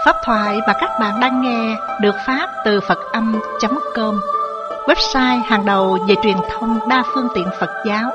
Pháp thoại mà các bạn đang nghe được phát từ Phật-âm.com, website hàng đầu về truyền thông đa phương tiện Phật giáo.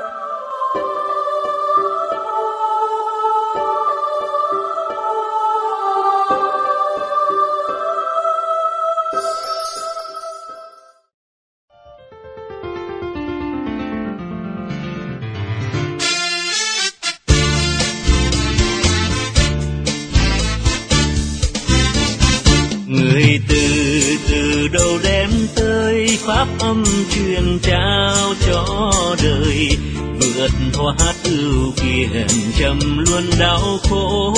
Người từ đâu đem tới pháp âm truyền trao cho đời, vượt thoát ưu phiền trầm luôn đau khổ.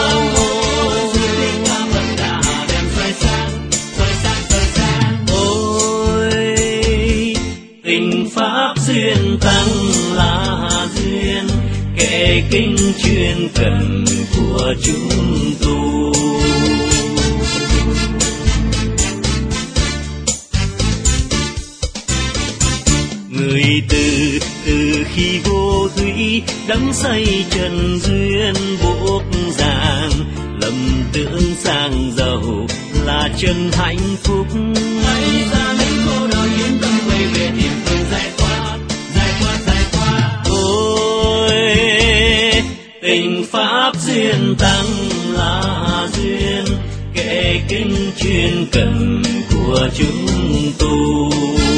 Ôi tình pháp duyên tăng là duyên, kệ kinh chuyên cần của chúng tu. Người từ khi vô thủy đắm say trần duyên buộc ràng, lầm tưởng sang giàu là chân hạnh phúc. Hãy ra đến cô đòi yên tâm quay về tìm phương giải thoát. Ôi tình pháp duyên tăng là duyên, kệ kinh chuyên cần của chúng tu.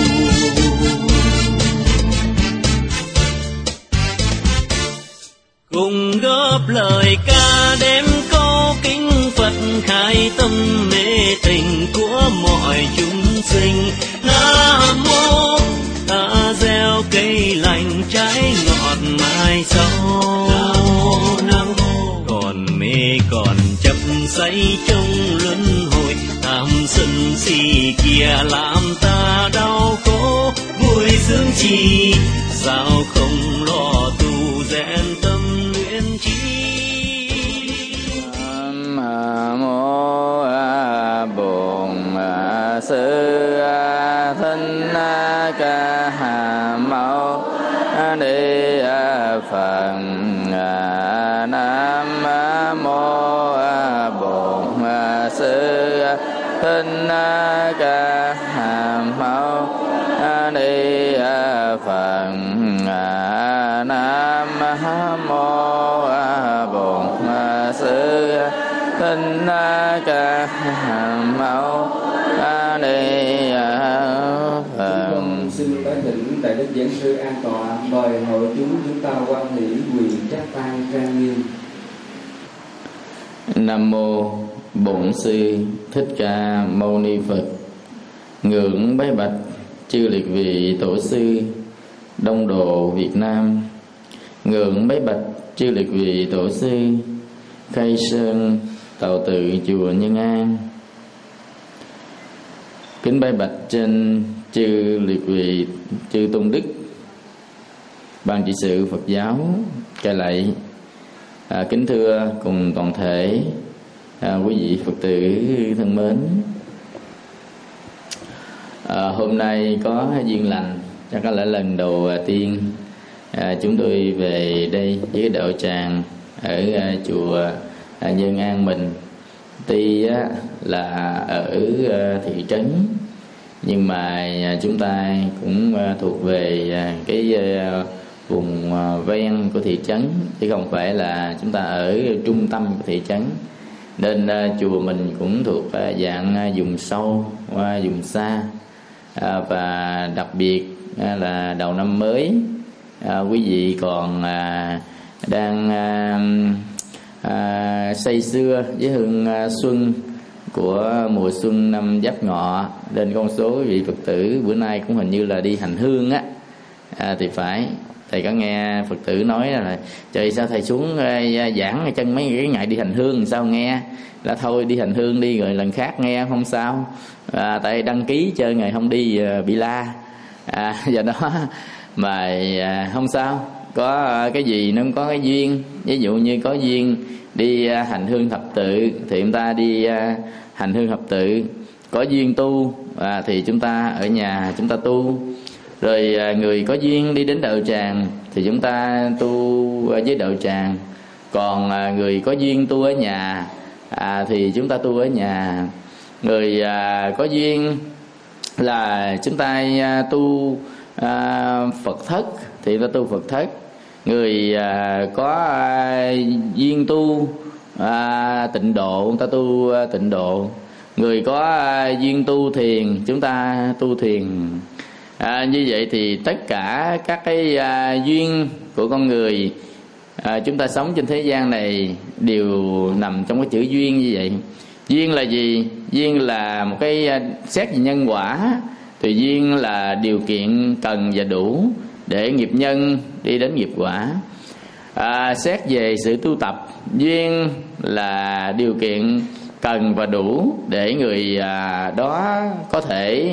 Cùng góp lời ca đếm câu kinh Phật, khai tâm mê tình của mọi chúng sinh. Nam mô ta gieo cây lành trái ngọt mai sau. Nam mô còn mê còn chấp say trong luân hồi, tham sân si kia làm ta đau khổ. Vui sướng chi sao không lo tu rèn tâm luyện trí. Nam mô Bổn Sư Thích Ca Mâu Ni Phật. Nam mô Bổn Sư Thích Ca Mâu Ni Phật. Nam mô Bổn Sư Thích Ca Mâu Ni Phật. Xin bái thỉnh Đại Đức Giảng Sư an tọa, mời hội chúng ta hoan hỷ quỳ chắp tay trang nghiêm. Nam mô Bổn Sư Thích Ca Mâu Ni Phật. Ngưỡng bái bạch chư liệt vị tổ sư Đông Độ Việt Nam. Ngưỡng bái bạch chư liệt vị tổ sư Khai Sơn Tào Tự chùa Nhân An. Kính bái bạch trên chư liệt vị chư tôn đức, ban trị sự Phật giáo Cai Lậy. Kính thưa cùng toàn thể quý vị Phật tử thân mến. Hôm nay có duyên lành, chắc có lẽ lần đầu tiên chúng tôi về đây với cái đạo tràng ở chùa Nhân An mình. Tuy là ở thị trấn nhưng mà chúng ta cũng thuộc về cái vùng ven của thị trấn, chứ không phải là chúng ta ở trung tâm của thị trấn. Nên chùa mình cũng thuộc dạng vùng sâu, vùng xa. Và đặc biệt là đầu năm mới, quý vị còn đang say sưa với hương xuân của mùa xuân năm Giáp Ngọ. Nên con số quý vị Phật tử bữa nay cũng hình như là đi hành hương á, thì phải. Thầy có nghe Phật tử nói là trời sao thầy xuống giảng chân mấy cái ngày đi hành hương, sao nghe là thôi đi hành hương đi rồi lần khác nghe không sao. Tại đăng ký chơi ngày không đi bị la. Do đó mà không sao, có cái gì nó cũng có cái duyên. Ví dụ như có duyên đi hành hương thập tự thì chúng ta đi hành hương thập tự. Có duyên tu thì chúng ta ở nhà chúng ta tu. Rồi người có duyên đi đến đạo tràng thì chúng ta tu với đạo tràng. Còn người có duyên tu ở nhà thì chúng ta tu ở nhà. Người có duyên là chúng ta tu Phật thất thì ta tu Phật thất. Người có duyên tu tịnh độ, ta tu tịnh độ. Người có duyên tu thiền, chúng ta tu thiền. Như vậy thì tất cả các cái duyên của con người chúng ta sống trên thế gian này đều nằm trong cái chữ duyên như vậy. Duyên là gì? Duyên là một cái xét về nhân quả, thì duyên là điều kiện cần và đủ để nghiệp nhân đi đến nghiệp quả. Xét về sự tu tập, duyên là điều kiện cần và đủ để người đó có thể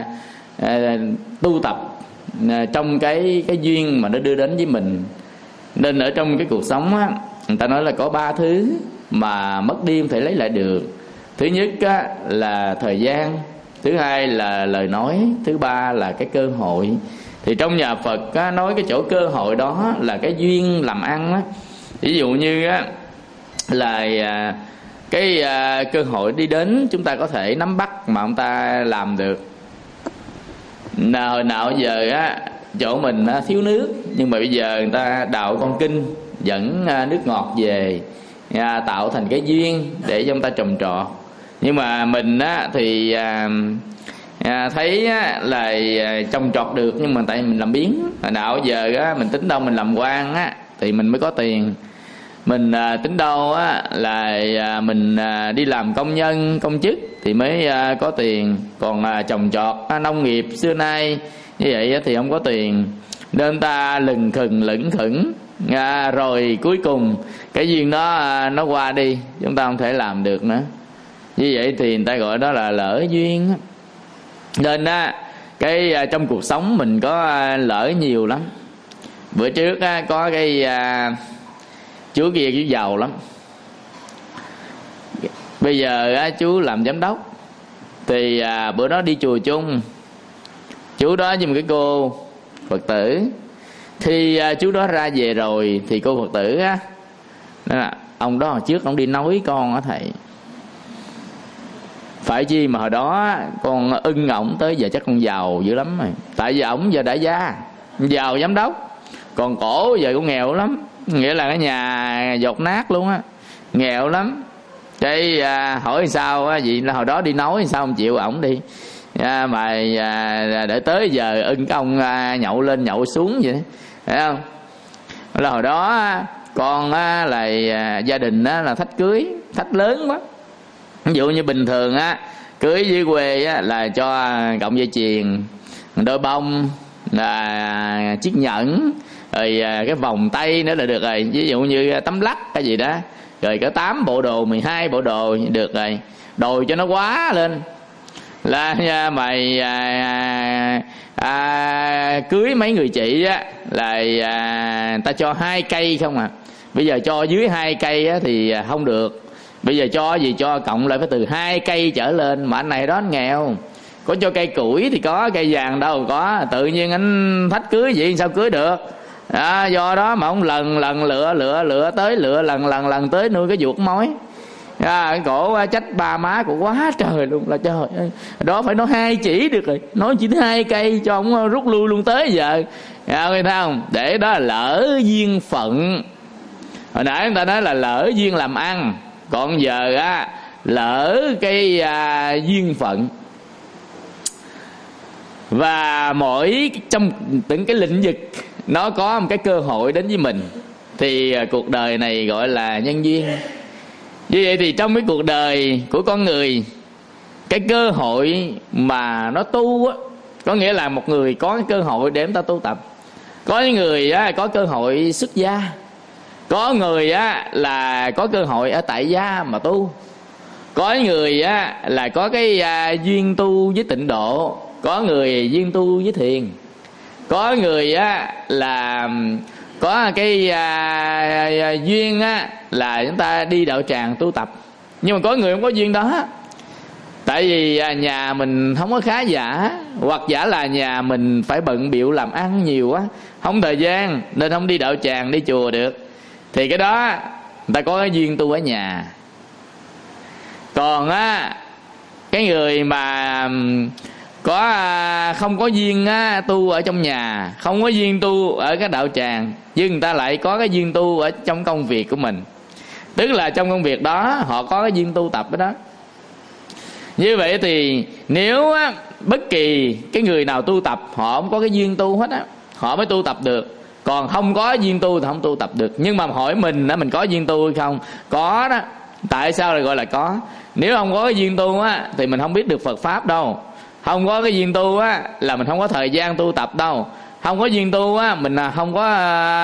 tu tập trong cái duyên mà nó đưa đến với mình. Nên ở trong cái cuộc sống á, người ta nói là có 3 thứ mà mất đi không thể lấy lại được. Thứ nhất á, là thời gian, thứ hai là lời nói, thứ ba là cái cơ hội. Thì trong nhà Phật á, nói cái chỗ cơ hội đó là cái duyên làm ăn á. Ví dụ như á, là cái cơ hội đi đến chúng ta có thể nắm bắt mà ông ta làm được. Hồi nào giờ á, chỗ mình thiếu nước, nhưng mà bây giờ người ta đào con kinh dẫn nước ngọt về, tạo thành cái duyên để cho ông ta trồng trọt. Nhưng mà mình á, thì thấy á, là trồng trọt được, nhưng mà tại mình làm biếng. Hồi nào giờ á, mình tính đâu mình làm quan á, thì mình mới có tiền. Mình tính đâu á, là mình đi làm công nhân, công chức thì mới có tiền. Còn trồng trọt nông nghiệp xưa nay như vậy thì không có tiền. Nên ta lừng khừng rồi cuối cùng cái duyên đó nó qua đi, chúng ta không thể làm được nữa. Như vậy thì người ta gọi đó là lỡ duyên. Nên cái trong cuộc sống mình có lỡ nhiều lắm. Bữa trước có cái chú kia chú giàu lắm. Bây giờ chú làm giám đốc. Thì bữa đó đi chùa chung, chú đó với một cái cô Phật tử. Thì chú đó ra về rồi thì cô Phật tử á, ông đó hồi trước ông đi nói con á thầy, phải chi mà hồi đó con ưng ổng tới giờ chắc con giàu dữ lắm rồi. Tại vì ổng giờ đã già, giàu giám đốc, còn cổ giờ cũng nghèo lắm. Nghĩa là cái nhà dột nát luôn á, nghèo lắm. Cái hỏi sao á, vì là hồi đó đi nói sao không chịu ổng đi, mà để tới giờ ưng cái ông nhậu lên nhậu xuống vậy, phải không? Là hồi đó con là gia đình là thách cưới, thách lớn quá. Ví dụ như bình thường cưới dưới quê là cho cọng dây chuyền, đôi bông, là chiếc nhẫn, rồi cái vòng tay nữa là được rồi. Ví dụ như tấm lắc cái gì đó, rồi có 8 bộ đồ, 12 bộ đồ được rồi. Đồ cho nó quá lên là mày cưới mấy người chị á là ta cho 2 cây không à. Bây giờ cho dưới 2 cây á thì không được. Bây giờ cho gì cho cộng lại phải từ 2 cây trở lên. Mà anh này đó anh nghèo, có cho cây củi thì có, cây vàng đâu có. Tự nhiên anh thách cưới vậy sao cưới được. Do đó mà ông lần lựa tới, lựa lần tới nuôi cái vuột mối. Cái cổ trách ba má của quá trời luôn, là trời ơi, đó phải nói 2 chỉ được rồi, nói chỉ 2 cây cho ông rút lui luôn tới giờ. Thấy không? Để đó là lỡ duyên phận. Hồi nãy người ta nói là lỡ duyên làm ăn, còn giờ lỡ cái duyên phận. Và mỗi trong từng cái lĩnh vực nó có một cái cơ hội đến với mình, thì cuộc đời này gọi là nhân duyên. Như vậy thì trong cái cuộc đời của con người, cái cơ hội mà nó tu á, có nghĩa là một người có cái cơ hội để chúng ta tu tập. Có những người có cơ hội xuất gia, có người là có cơ hội ở tại gia mà tu, có người là có cái duyên tu với tịnh độ, có người duyên tu với thiền, có người là có cái duyên là chúng ta đi đạo tràng tu tập. Nhưng mà có người không có duyên đó, tại vì nhà mình không có khá giả, hoặc giả là nhà mình phải bận bịu làm ăn nhiều quá, không thời gian nên không đi đạo tràng đi chùa được. Thì cái đó người ta có cái duyên tu ở nhà. Còn á, cái người mà không có duyên tu ở trong nhà, không có duyên tu ở cái đạo tràng, nhưng người ta lại có cái duyên tu ở trong công việc của mình. Tức là trong công việc đó họ có cái duyên tu tập đó. Như vậy thì nếu bất kỳ cái người nào tu tập, họ không có cái duyên tu hết á, họ mới tu tập được. Còn không có duyên tu thì không tu tập được. Nhưng mà hỏi mình đó, mình có duyên tu hay không? Có đó. Tại sao lại gọi là có? Nếu không có cái duyên tu á thì mình không biết được Phật Pháp đâu. Không có cái duyên tu á là mình không có thời gian tu tập đâu. Không có duyên tu á, mình không có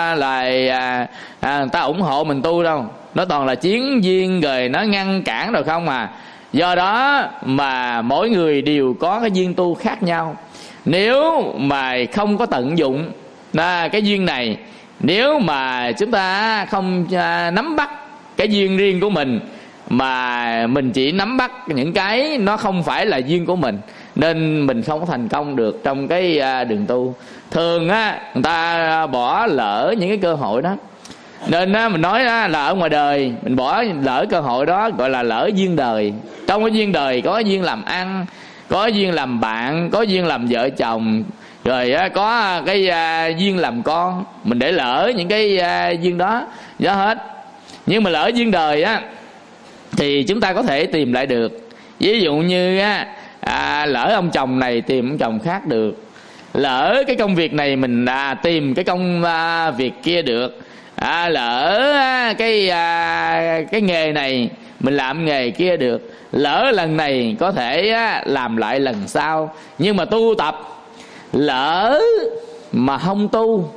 người ta ủng hộ mình tu đâu. Nó toàn là chiến duyên rồi nó ngăn cản rồi không à. Do đó mà mỗi người đều có cái duyên tu khác nhau. Nếu mà không có tận dụng cái duyên này, nếu mà chúng ta không nắm bắt cái duyên riêng của mình, mà mình chỉ nắm bắt những cái nó không phải là duyên của mình, nên mình không có thành công được trong cái đường tu. Thường á, người ta bỏ lỡ những cái cơ hội đó. Nên mình nói là ở ngoài đời mình bỏ lỡ cơ hội đó, gọi là lỡ duyên đời. Trong cái duyên đời có duyên làm ăn, có duyên làm bạn, có duyên làm vợ chồng, rồi có cái duyên làm con. Mình để lỡ những cái duyên đó hết. Nhưng mà lỡ duyên đời á thì chúng ta có thể tìm lại được. Ví dụ như lỡ ông chồng này tìm ông chồng khác được, lỡ cái công việc này mình tìm cái công việc kia được, lỡ cái nghề này mình làm nghề kia được, lỡ lần này có thể làm lại lần sau. Nhưng mà tu tập, lỡ mà không tu,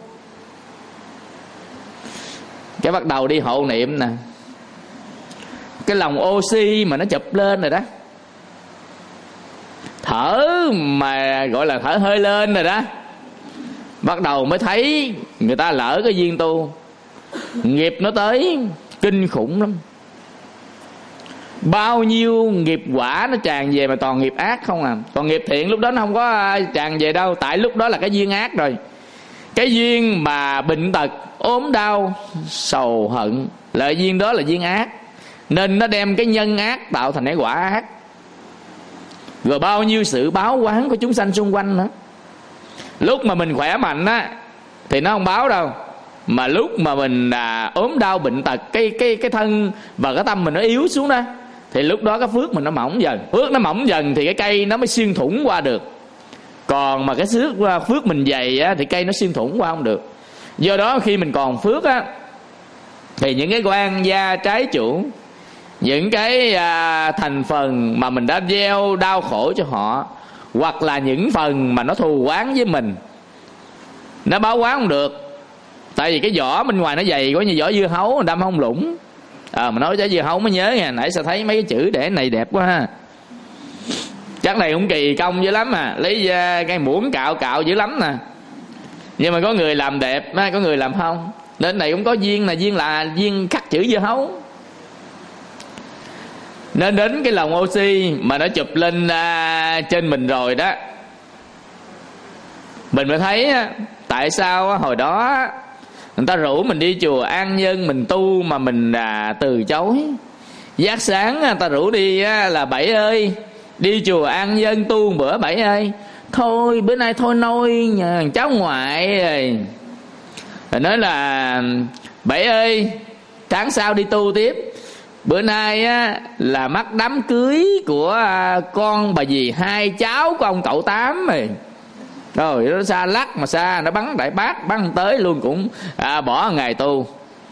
cái bắt đầu đi hộ niệm nè, cái lòng oxy mà nó chụp lên rồi đó, thở mà gọi là thở hơi lên rồi đó, bắt đầu mới thấy người ta lỡ cái duyên tu. Nghiệp nó tới kinh khủng lắm. Bao nhiêu nghiệp quả nó tràn về mà toàn nghiệp ác không à. Còn nghiệp thiện lúc đó nó không có tràn về đâu. Tại lúc đó là cái duyên ác rồi. Cái duyên mà bệnh tật, ốm đau, sầu hận là duyên đó là duyên ác. Nên nó đem cái nhân ác tạo thành cái quả ác. Rồi bao nhiêu sự báo oán của chúng sanh xung quanh nữa. Lúc mà mình khỏe mạnh á thì nó không báo đâu. Mà lúc mà mình ốm đau bệnh tật, cái thân và cái tâm mình nó yếu xuống đó, thì lúc đó cái phước mình nó mỏng dần. Phước nó mỏng dần thì cái cây nó mới xuyên thủng qua được. Còn mà cái phước mình dày á, thì cây nó xuyên thủng qua không được. Do đó khi mình còn phước á, thì những cái quan gia trái chủ, những cái thành phần mà mình đã gieo đau khổ cho họ, hoặc là những phần mà nó thù oán với mình, nó báo oán không được. Tại vì cái vỏ bên ngoài nó dày quá, như vỏ dưa hấu đâm không lũng. Mà nói trái dưa hấu mới nhớ nha, nãy sao thấy mấy cái chữ để này đẹp quá ha. Chắc này cũng kỳ công dữ lắm à, lấy cái muỗng cạo dữ lắm nè. Nhưng mà có người làm đẹp, có người làm không. Nên này cũng có duyên, là duyên khắc chữ dưa hấu. Nên đến cái lồng oxy mà nó chụp lên trên mình rồi đó, mình mới thấy tại sao hồi đó người ta rủ mình đi chùa An Nhân mình tu mà mình từ chối. Giác sáng người ta rủ đi là Bảy ơi, đi chùa An Nhân tu một bữa Bảy ơi. Thôi bữa nay thôi nôi nhà cháu ngoại rồi. Rồi nói là Bảy ơi, tháng sau đi tu tiếp. Bữa nay là mắc đám cưới của con bà dì hai cháu của ông cậu Tám rồi. Rồi nó xa lắc mà xa, nó bắn đại bác, bắn tới luôn cũng bỏ ngày tu.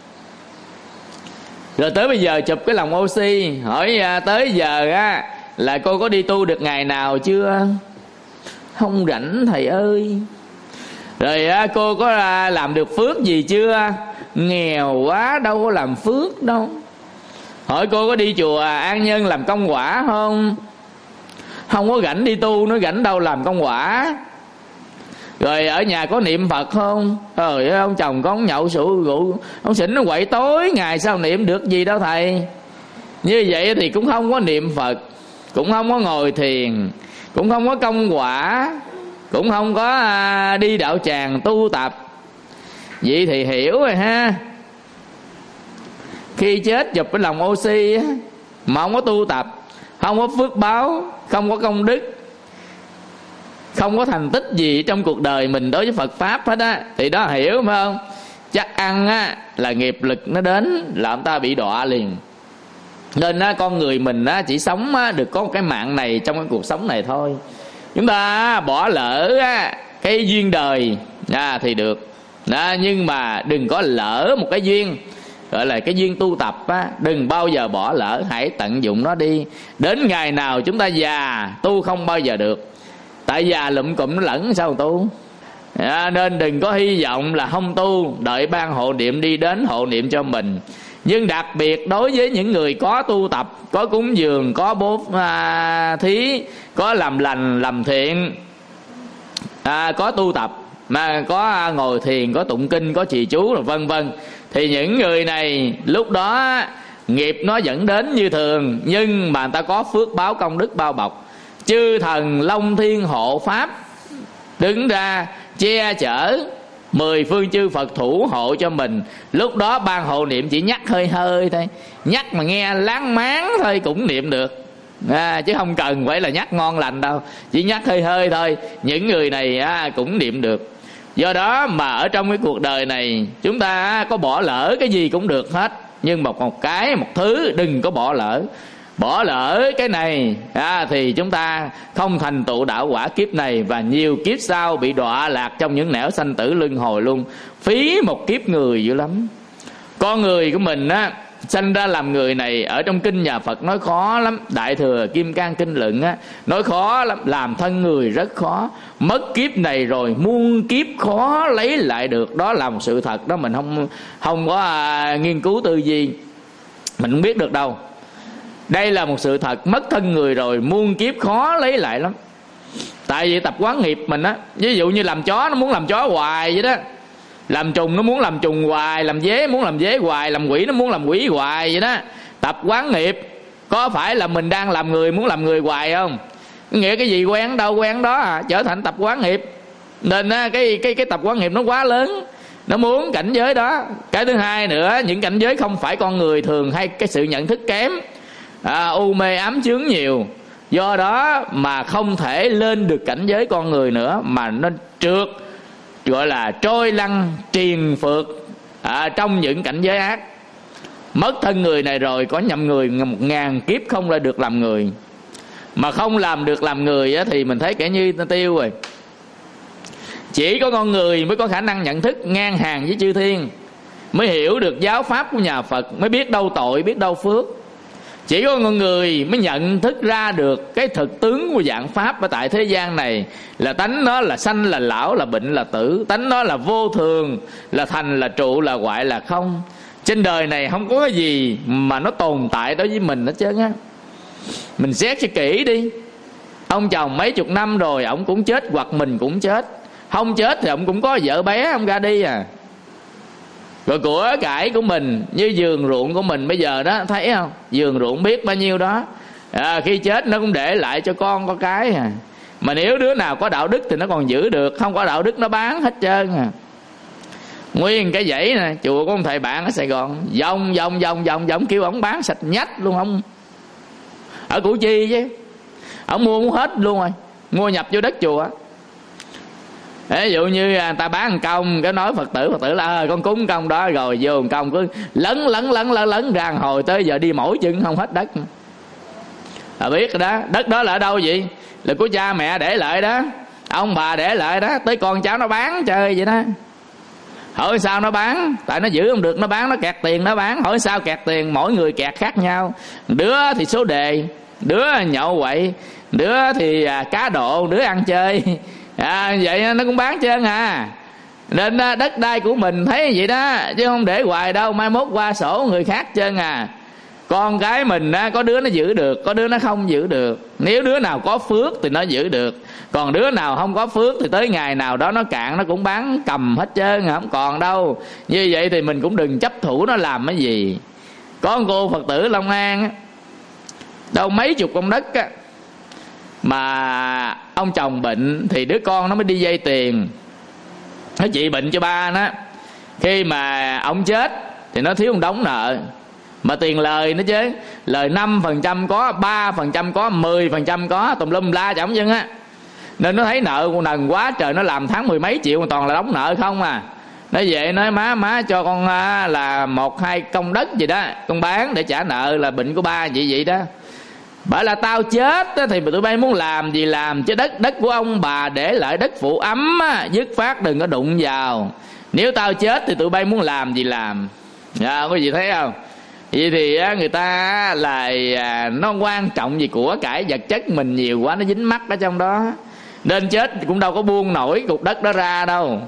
Rồi tới bây giờ chụp cái lồng oxy, hỏi tới giờ là cô có đi tu được ngày nào chưa? Không rảnh thầy ơi. Rồi cô có làm được phước gì chưa? Nghèo quá đâu có làm phước đâu. Hỏi cô có đi chùa An Nhân làm công quả không? Không có rảnh đi tu, nó rảnh đâu làm công quả. Rồi ở nhà có niệm Phật không? Ông chồng có nhậu rượu, ông xỉn nó quậy tối ngày sao niệm được gì đâu thầy. Như vậy thì cũng không có niệm Phật, cũng không có ngồi thiền, cũng không có công quả, cũng không có đi đạo tràng tu tập. Vậy thì hiểu rồi ha. Khi chết chụp cái lồng oxy mà không có tu tập, không có phước báo, không có công đức, không có thành tích gì trong cuộc đời mình đối với Phật Pháp hết á, thì đó hiểu phải không? Chắc ăn á là nghiệp lực nó đến làm ta bị đọa liền. Nên á, con người mình á, chỉ sống á, được có một cái mạng này trong cái cuộc sống này thôi. Chúng ta bỏ lỡ á, cái duyên đời thì được đó, nhưng mà đừng có lỡ một cái duyên gọi là cái duyên tu tập á, đừng bao giờ bỏ lỡ, hãy tận dụng nó đi. Đến ngày nào chúng ta già, tu không bao giờ được, tại già lụm cụm nó lẫn sao tu. Nên đừng có hy vọng là không tu, đợi ban hộ niệm đi đến hộ niệm cho mình. Nhưng đặc biệt đối với những người có tu tập, có cúng dường, có bố thí, có làm lành làm thiện, có tu tập mà có ngồi thiền, có tụng kinh, có trì chú rồi vân vân, thì những người này lúc đó nghiệp nó dẫn đến như thường, nhưng mà người ta có phước báo công đức bao bọc. Chư thần Long Thiên hộ pháp đứng ra che chở, 10 phương chư Phật thủ hộ cho mình. Lúc đó ban hộ niệm chỉ nhắc hơi hơi thôi, nhắc mà nghe láng máng thôi cũng niệm được, chứ không cần phải là nhắc ngon lành đâu, chỉ nhắc hơi hơi thôi, những người này cũng niệm được. Do đó mà ở trong cái cuộc đời này chúng ta có bỏ lỡ cái gì cũng được hết, nhưng một thứ đừng có bỏ lỡ. Bỏ lỡ cái này thì chúng ta không thành tựu đạo quả kiếp này, và nhiều kiếp sau bị đọa lạc trong những nẻo sanh tử luân hồi luôn. Phí một kiếp người dữ lắm. Con người của mình sanh ra làm người này, ở trong kinh nhà Phật nói khó lắm. Đại thừa Kim Cang Kinh Luận nói khó lắm, làm thân người rất khó. Mất kiếp này rồi muôn kiếp khó lấy lại được, đó là một sự thật đó. Mình không có nghiên cứu tư duy, mình không biết được đâu. Đây là một sự thật, mất thân người rồi muôn kiếp khó lấy lại lắm. Tại vì tập quán nghiệp mình ví dụ như làm chó nó muốn làm chó hoài vậy đó, làm trùng nó muốn làm trùng hoài, làm dế muốn làm dế hoài, làm quỷ nó muốn làm quỷ hoài vậy đó. Tập quán nghiệp, có phải là mình đang làm người muốn làm người hoài không? Nghĩa cái gì quen đâu quen đó trở thành tập quán nghiệp. Nên cái tập quán nghiệp nó quá lớn, nó muốn cảnh giới đó. Cái thứ hai nữa, những cảnh giới không phải con người thường hay cái sự nhận thức kém, u mê ám chướng nhiều, do đó mà không thể lên được cảnh giới con người nữa, mà nó trượt, gọi là trôi lăn triền phượt trong những cảnh giới ác. Mất thân người này rồi có nhầm người 1000 kiếp không lại được làm người. Mà không làm được làm người thì mình thấy kẻ như nó tiêu rồi. Chỉ có con người mới có khả năng nhận thức ngang hàng với chư thiên, mới hiểu được giáo pháp của nhà Phật, mới biết đâu tội biết đâu phước. Chỉ có con người mới nhận thức ra được cái thực tướng của dạng pháp ở tại thế gian này, là tánh nó là sanh là lão, là bệnh là tử, tánh nó là vô thường, là thành là trụ, là hoại là không. Trên đời này không có cái gì mà nó tồn tại đối với mình hết trơn á. Mình xét cho kỹ đi, ông chồng mấy chục năm rồi ông cũng chết, hoặc mình cũng chết. Không chết thì ông cũng có vợ bé ông ra đi Rồi của cải của mình, như vườn ruộng của mình bây giờ đó, thấy không, vườn ruộng biết bao nhiêu đó, khi chết nó cũng để lại cho con có cái Mà nếu đứa nào có đạo đức thì nó còn giữ được, không có đạo đức nó bán hết trơn Nguyên cái dãy nè, chùa của ông thầy bạn ở Sài Gòn, vòng kêu ổng bán sạch nhách luôn. Ông ở Củ Chi chứ, ổng mua cũng hết luôn rồi, mua nhập vô đất chùa. Ví dụ như người ta bán công, cái nói Phật tử là con cúng công đó, rồi vô công cứ lấn ra hồi tới giờ đi mỏi chân không hết đất. Biết rồi đó, đất đó là ở đâu vậy? Là của cha mẹ để lại đó, ông bà để lại đó, tới con cháu nó bán chơi vậy đó. Hỏi sao nó bán? Tại nó giữ không được nó bán, nó kẹt tiền nó bán. Hỏi sao kẹt tiền? Mỗi người kẹt khác nhau. Đứa thì số đề, đứa nhậu quậy, đứa thì cá độ, đứa ăn chơi. Vậy nó cũng bán trơn Nên đất đai của mình thấy vậy đó, chứ không để hoài đâu, mai mốt qua sổ người khác trơn Con cái mình có đứa nó giữ được, có đứa nó không giữ được. Nếu đứa nào có phước thì nó giữ được, còn đứa nào không có phước thì tới ngày nào đó nó cạn nó cũng bán cầm hết trơn, không còn đâu. Như vậy thì mình cũng đừng chấp thủ nó làm cái gì. Có một cô Phật tử Long An đâu mấy chục công đất mà ông chồng bệnh thì đứa con nó mới đi vay tiền, nó trị bệnh cho ba nó. Khi mà ông chết thì nó thiếu một đống nợ, Mà tiền lời nữa chứ, lời 5% có, 3% có, 10% có, tùm lum la chổng chân á. Nên nó thấy nợ con nần quá trời, nó làm tháng 10 mấy triệu mà toàn là đóng nợ không à. Nói vậy nói má cho con là 1-2 công đất gì đó, con bán để trả nợ là bệnh của ba vậy đó. Bởi là tao chết thì tụi bay muốn làm gì làm, chứ đất của ông bà để lại đất phụ ấm á, dứt khoát đừng có đụng vào. Nếu tao chết thì tụi bay muốn làm gì làm. Có gì thấy không? Vậy thì người ta là nó quan trọng gì của cải vật chất mình nhiều quá, nó dính mắc ở trong đó, nên chết cũng đâu có buông nổi cục đất đó ra đâu.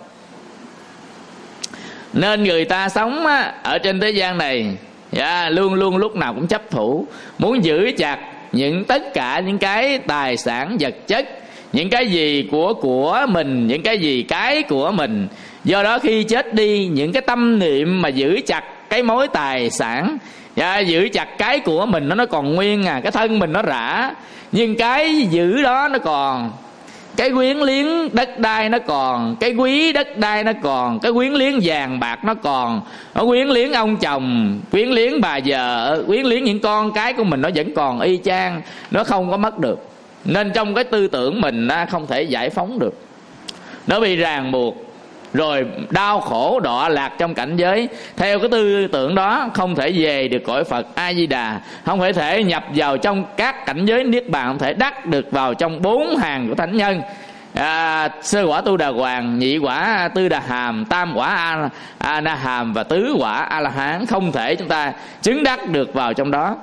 Nên người ta sống ở trên thế gian này luôn luôn lúc nào cũng chấp thủ, muốn giữ chặt tất cả những cái tài sản vật chất, những cái gì của mình, những cái gì cái của mình. Do đó khi chết đi, những cái tâm niệm mà giữ chặt cái mối tài sản, giữ chặt cái của mình nó còn nguyên cái thân mình nó rã, nhưng cái giữ đó nó còn, cái quyến liếng đất đai nó còn, cái quý đất đai nó còn, cái quyến liếng vàng bạc nó còn, nó quyến liếng ông chồng, quyến liếng bà vợ, quyến liếng những con cái của mình, nó vẫn còn y chang, nó không có mất được. Nên trong cái tư tưởng mình không thể giải phóng được, nó bị ràng buộc, rồi đau khổ đọa lạc trong cảnh giới. Theo cái tư tưởng đó không thể về được cõi Phật A Di Đà, không thể nhập vào trong các cảnh giới niết bàn, không thể đắc được vào trong 4 hàng của thánh nhân. Sơ quả Tu Đà Hoàng, nhị quả Tư Đà Hàm, tam quả A Na Hàm và tứ quả A La Hán, không thể chúng ta chứng đắc được vào trong đó.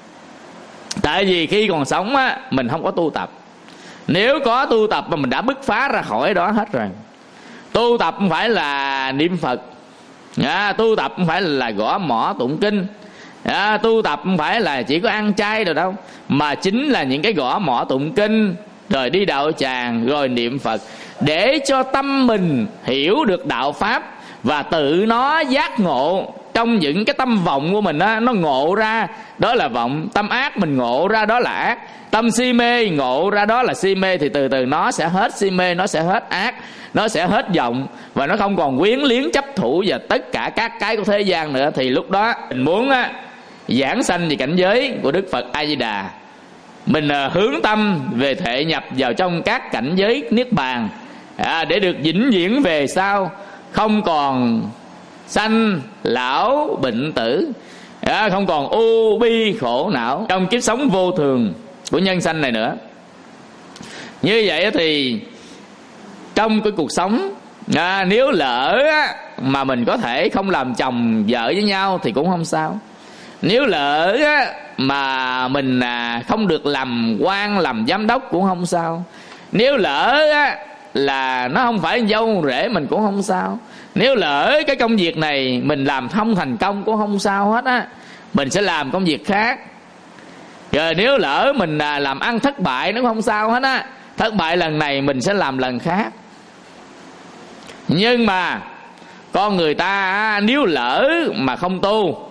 Tại vì khi còn sống mình không có tu tập. Nếu có tu tập mà mình đã bứt phá ra khỏi đó hết rồi. Tu tập không phải là niệm Phật, tu tập không phải là gõ mõ tụng kinh, tu tập không phải là chỉ có ăn chay rồi đâu, mà chính là những cái gõ mõ tụng kinh, rồi đi đạo tràng, rồi niệm Phật, để cho tâm mình hiểu được đạo pháp và tự nó giác ngộ. Trong những cái tâm vọng của mình nó ngộ ra đó là vọng, tâm ác mình ngộ ra đó là ác, tâm si mê ngộ ra đó là si mê, thì từ từ nó sẽ hết si mê, nó sẽ hết ác, nó sẽ hết vọng, và nó không còn quyến liếng chấp thủ và tất cả các cái của thế gian nữa. Thì lúc đó mình muốn giảng sanh về cảnh giới của Đức Phật A Di Đà, mình hướng tâm về thể nhập vào trong các cảnh giới niết bàn, để được vĩnh viễn về sau, không còn sanh lão bệnh tử, không còn u bi khổ não trong kiếp sống vô thường của nhân sanh này nữa. Như vậy thì trong cái cuộc sống, nếu lỡ mà mình có thể không làm chồng vợ với nhau thì cũng không sao. Nếu lỡ mà mình không được làm quan, làm giám đốc cũng không sao. Nếu lỡ là nó không phải dâu rể mình cũng không sao. Nếu lỡ cái công việc này mình làm không thành công cũng không sao hết á, mình sẽ làm công việc khác. Rồi nếu lỡ mình làm ăn thất bại nó cũng không sao hết á, thất bại lần này mình sẽ làm lần khác. Nhưng mà con người ta nếu lỡ mà không tu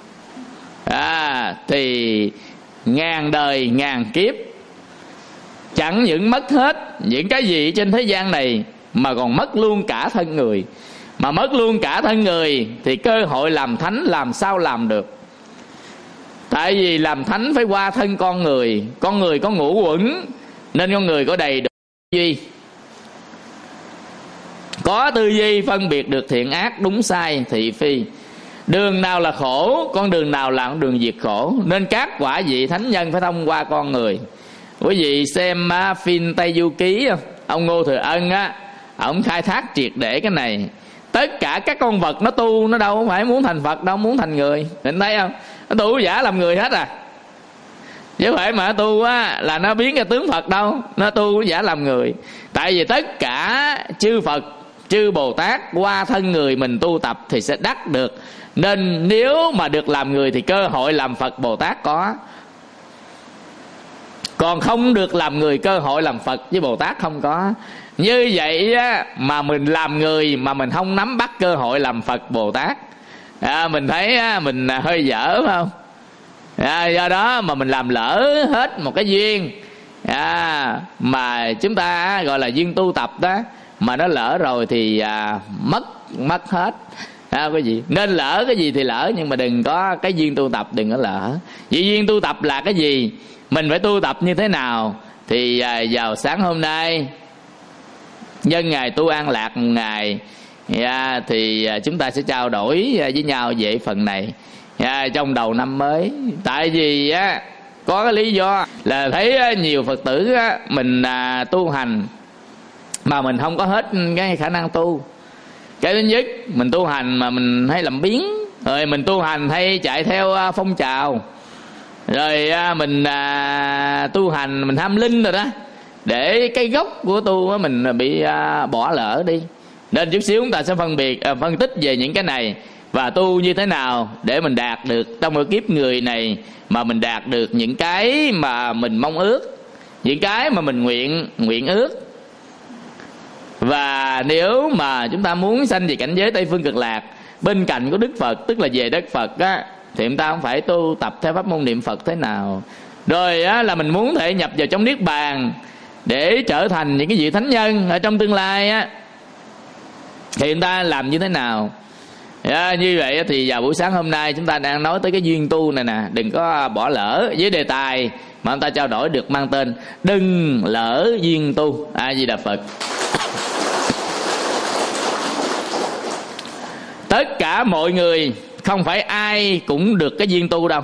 thì ngàn đời ngàn kiếp, chẳng những mất hết những cái gì trên thế gian này, mà còn mất luôn cả thân người. Mà mất luôn cả thân người thì cơ hội làm thánh làm sao làm được. Tại vì làm thánh phải qua thân con người. Con người có ngũ uẩn, nên con người có đầy đủ tư duy, có tư duy phân biệt được thiện ác, đúng sai, thị phi. Đường nào là khổ, con đường nào là con đường diệt khổ. Nên các quả vị thánh nhân phải thông qua con người. Quý vị xem phim Tây Du Ký, ông Ngô Thừa Ân ông khai thác triệt để cái này. Tất cả các con vật nó tu, nó đâu phải muốn thành Phật đâu, muốn thành người. Mình thấy không? Nó tu giả làm người hết chứ không phải mà tu là nó biến ra tướng Phật đâu. Nó tu giả làm người. Tại vì tất cả chư Phật, chư Bồ Tát qua thân người mình tu tập thì sẽ đắc được. Nên nếu mà được làm người thì cơ hội làm Phật Bồ Tát có. Còn không được làm người, cơ hội làm Phật với Bồ Tát không có. Như vậy mà mình làm người mà mình không nắm bắt cơ hội làm Phật Bồ Tát, mình thấy mình hơi dở phải không? Do đó mà mình làm lỡ hết một cái duyên mà chúng ta gọi là duyên tu tập đó, mà nó lỡ rồi thì mất hết. Cái gì nên lỡ cái gì thì lỡ, nhưng mà đừng có cái duyên tu tập đừng có lỡ. Vì duyên tu tập là cái gì, mình phải tu tập như thế nào. Thì vào sáng hôm nay nhân ngày tu An Lạc một ngày, thì chúng ta sẽ trao đổi với nhau về phần này trong đầu năm mới. Tại vì có cái lý do là thấy nhiều Phật tử mình tu hành mà mình không có hết cái khả năng tu. Cái thứ nhất, mình tu hành mà mình hay làm biếng, rồi mình tu hành hay chạy theo phong trào, rồi mình tu hành mình tham linh rồi đó, để cái gốc của tu mình bị bỏ lỡ đi. Nên chút xíu chúng ta sẽ phân tích về những cái này, và tu như thế nào để mình đạt được trong cái kiếp người này, mà mình đạt được những cái mà mình mong ước, những cái mà mình nguyện ước. Và nếu mà chúng ta muốn sanh về cảnh giới Tây Phương Cực Lạc, bên cạnh của Đức Phật, tức là về đất Phật thì chúng ta không phải tu tập theo pháp môn niệm Phật thế nào. Rồi là mình muốn thể nhập vào trong Niết Bàn để trở thành những cái vị thánh nhân ở trong tương lai thì chúng ta làm như thế nào. Như vậy thì vào buổi sáng hôm nay chúng ta đang nói tới cái duyên tu này nè, đừng có bỏ lỡ. Với đề tài mà chúng ta trao đổi được mang tên đừng lỡ duyên tu. A Di Đà Phật. Tất cả mọi người không phải ai cũng được cái duyên tu đâu.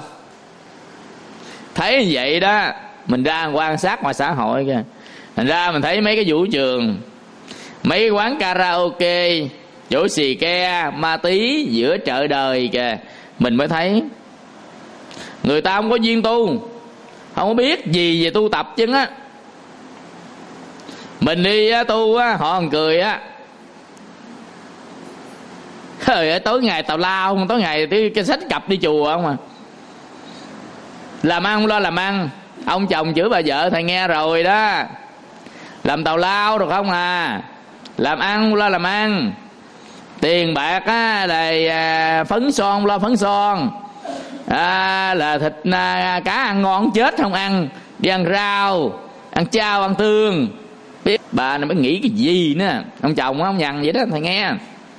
Thấy vậy đó, mình ra quan sát ngoài xã hội kìa, thành ra mình thấy mấy cái vũ trường, mấy cái quán karaoke, chỗ xì ke, ma tí giữa chợ đời kìa, mình mới thấy người ta không có duyên tu, không có biết gì về tu tập chứ á. Mình đi tu họ còn cười tối ngày tào lao, tối ngày cái sách cặp đi chùa không à. Làm ăn không lo làm ăn, ông chồng chửi bà vợ thầy nghe rồi đó. Làm tào lao được không à, làm ăn không lo làm ăn. Tiền bạc là phấn son lo phấn son, là thịt cá ăn ngon chết không ăn, đi ăn rau, ăn chao, ăn tương. Biết bà này mới nghĩ cái gì nữa. Ông chồng không nhằn vậy đó thầy nghe.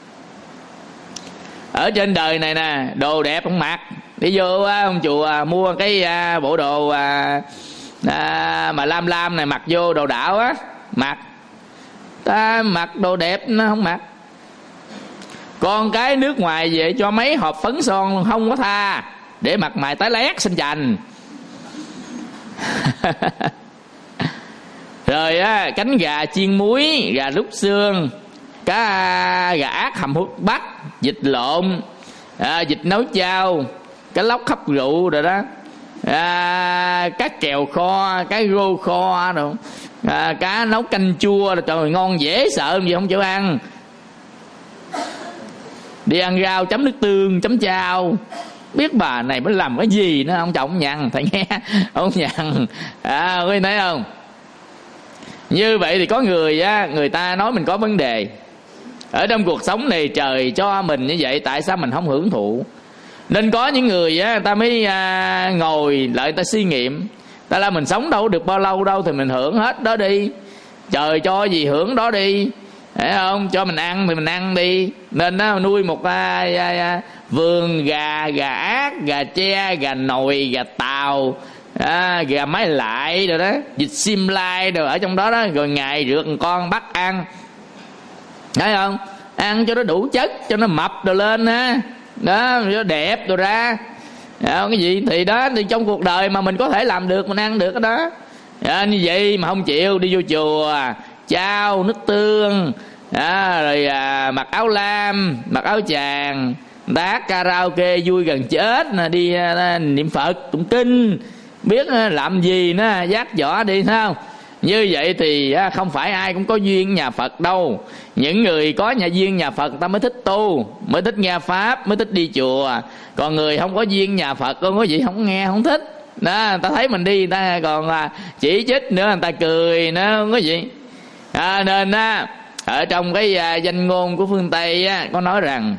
Ở trên đời này nè, đồ đẹp không mặc, đi vô ông chùa mua cái bộ đồ mà lam lam này mặc vô đồ đạo mặc. Ta mặc đồ đẹp nó không mặc. Con cái nước ngoài về cho mấy hộp phấn son không có tha, để mặt mày tái lét xinh chành. Rồi cánh gà chiên muối, gà rút xương, cá gà ác hầm hút bắc, vịt lộn, vịt nấu chao, cá lóc hấp rượu rồi đó, cá kèo kho, cá rô kho rồi, cá nấu canh chua rồi, trời ngon dễ sợ gì không chịu ăn. Đi ăn rau chấm nước tương, chấm chao. Biết bà này mới làm cái gì nữa. Ông chồng nhằn, thầy nghe ông nhằn. Quý thấy không? Như vậy thì có người ta nói mình có vấn đề. Ở trong cuộc sống này trời cho mình như vậy, tại sao mình không hưởng thụ? Nên có những người ta mới ngồi lại ta suy nghiệm, ta là mình sống đâu được bao lâu đâu, thì mình hưởng hết đó đi. Trời cho gì hưởng đó đi, thấy không? Cho mình ăn thì mình ăn đi. Nên nó nuôi một vườn gà ác, gà tre, gà nồi, gà tàu, gà mái lại rồi đó, vịt sim lai rồi ở trong đó đó. Rồi ngày rượt con bắt ăn, thấy không? Ăn cho nó đủ chất, cho nó mập rồi lên đó, cho đẹp rồi ra. Cái gì thì đó, thì trong cuộc đời mà mình có thể làm được, mình ăn được cái đó. Như vậy mà không chịu, đi vô chùa chao nước tương, rồi mặc áo lam, mặc áo chàng, đá karaoke vui gần chết, đi niệm Phật tụng kinh, biết làm gì nữa, giác võ đi, thấy không? Như vậy thì không phải ai cũng có duyên nhà Phật đâu. Những người có nhà duyên nhà Phật ta mới thích tu, mới thích nghe pháp, mới thích đi chùa. Còn người không có duyên nhà Phật, có gì không nghe, không thích đó. Ta thấy mình đi, người ta còn chỉ trích nữa, người ta cười nữa, không có gì. Nên ở trong cái danh ngôn của phương Tây có nói rằng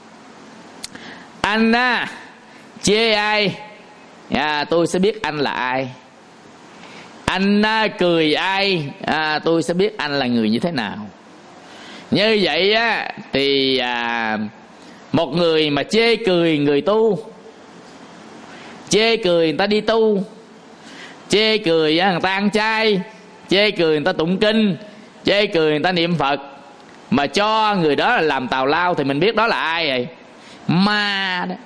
anh chê ai, tôi sẽ biết anh là ai. Anh cười ai, tôi sẽ biết anh là người như thế nào. Như vậy thì Một người mà chê cười người tu, chê cười người ta đi tu, chê cười người ta ăn chay, chê cười người ta tụng kinh, chê cười người ta niệm Phật, mà cho người đó là làm tào lao, thì mình biết đó là ai vậy? Ma đó.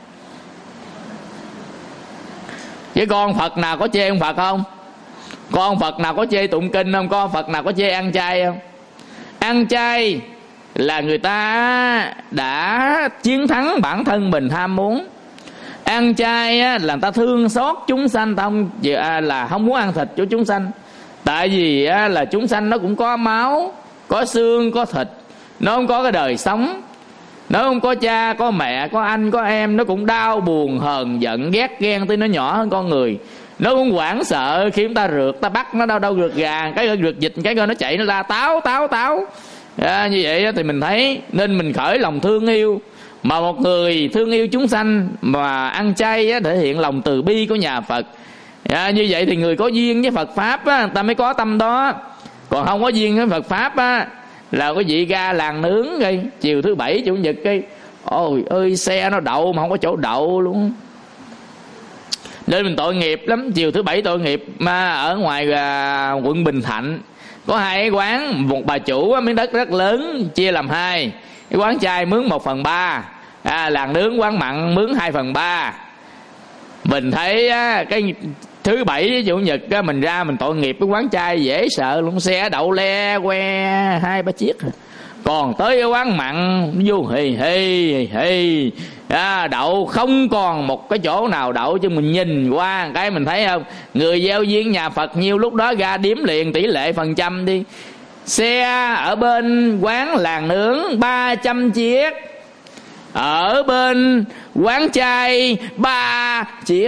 Chứ con Phật nào có chê ông Phật không? Con Phật nào có chê tụng kinh không? Con Phật nào có chê ăn chay không? Ăn chay là người ta đã chiến thắng bản thân mình ham muốn. Ăn chay là người ta thương xót chúng sanh, là không muốn ăn thịt của chúng sanh. Tại vì là chúng sanh nó cũng có máu, có xương, có thịt, nó không có cái đời sống, nó không có cha, có mẹ, có anh, có em, nó cũng đau buồn, hờn giận, ghét ghen tới nó nhỏ hơn con người. Nó cũng hoảng sợ khi chúng ta rượt, ta bắt nó đâu rượt gà, cái rượt dịch, cái coi nó chạy nó la táo. Như vậy thì mình thấy nên mình khởi lòng thương yêu. Mà một người thương yêu chúng sanh mà ăn chay thể hiện lòng từ bi của nhà Phật. Như vậy thì người có duyên với Phật Pháp người ta mới có tâm đó. Còn không có duyên với Phật Pháp là có vị ra làng nướng cái chiều thứ bảy chủ nhật cái ôi ơi xe nó đậu mà không có chỗ đậu luôn, nên mình tội nghiệp lắm. Chiều thứ bảy tội nghiệp. Mà ở ngoài quận Bình Thạnh có hai cái quán, một bà chủ miếng đất rất lớn chia làm hai. Cái quán chay mướn 1/3, làng nướng quán mặn mướn 2/3. Mình thấy cái thứ bảy với chủ nhật mình ra mình tội nghiệp cái quán chay dễ sợ luôn, xe đậu le que 2-3 chiếc. Còn tới cái quán mặn vô hì đậu không còn một cái chỗ nào đậu. Chứ mình nhìn qua cái mình thấy không, người gieo duyên nhà Phật nhiêu lúc đó ra điếm liền tỷ lệ phần trăm đi. Xe ở bên quán làng nướng 300 chiếc, ở bên quán chay 3 chiếc.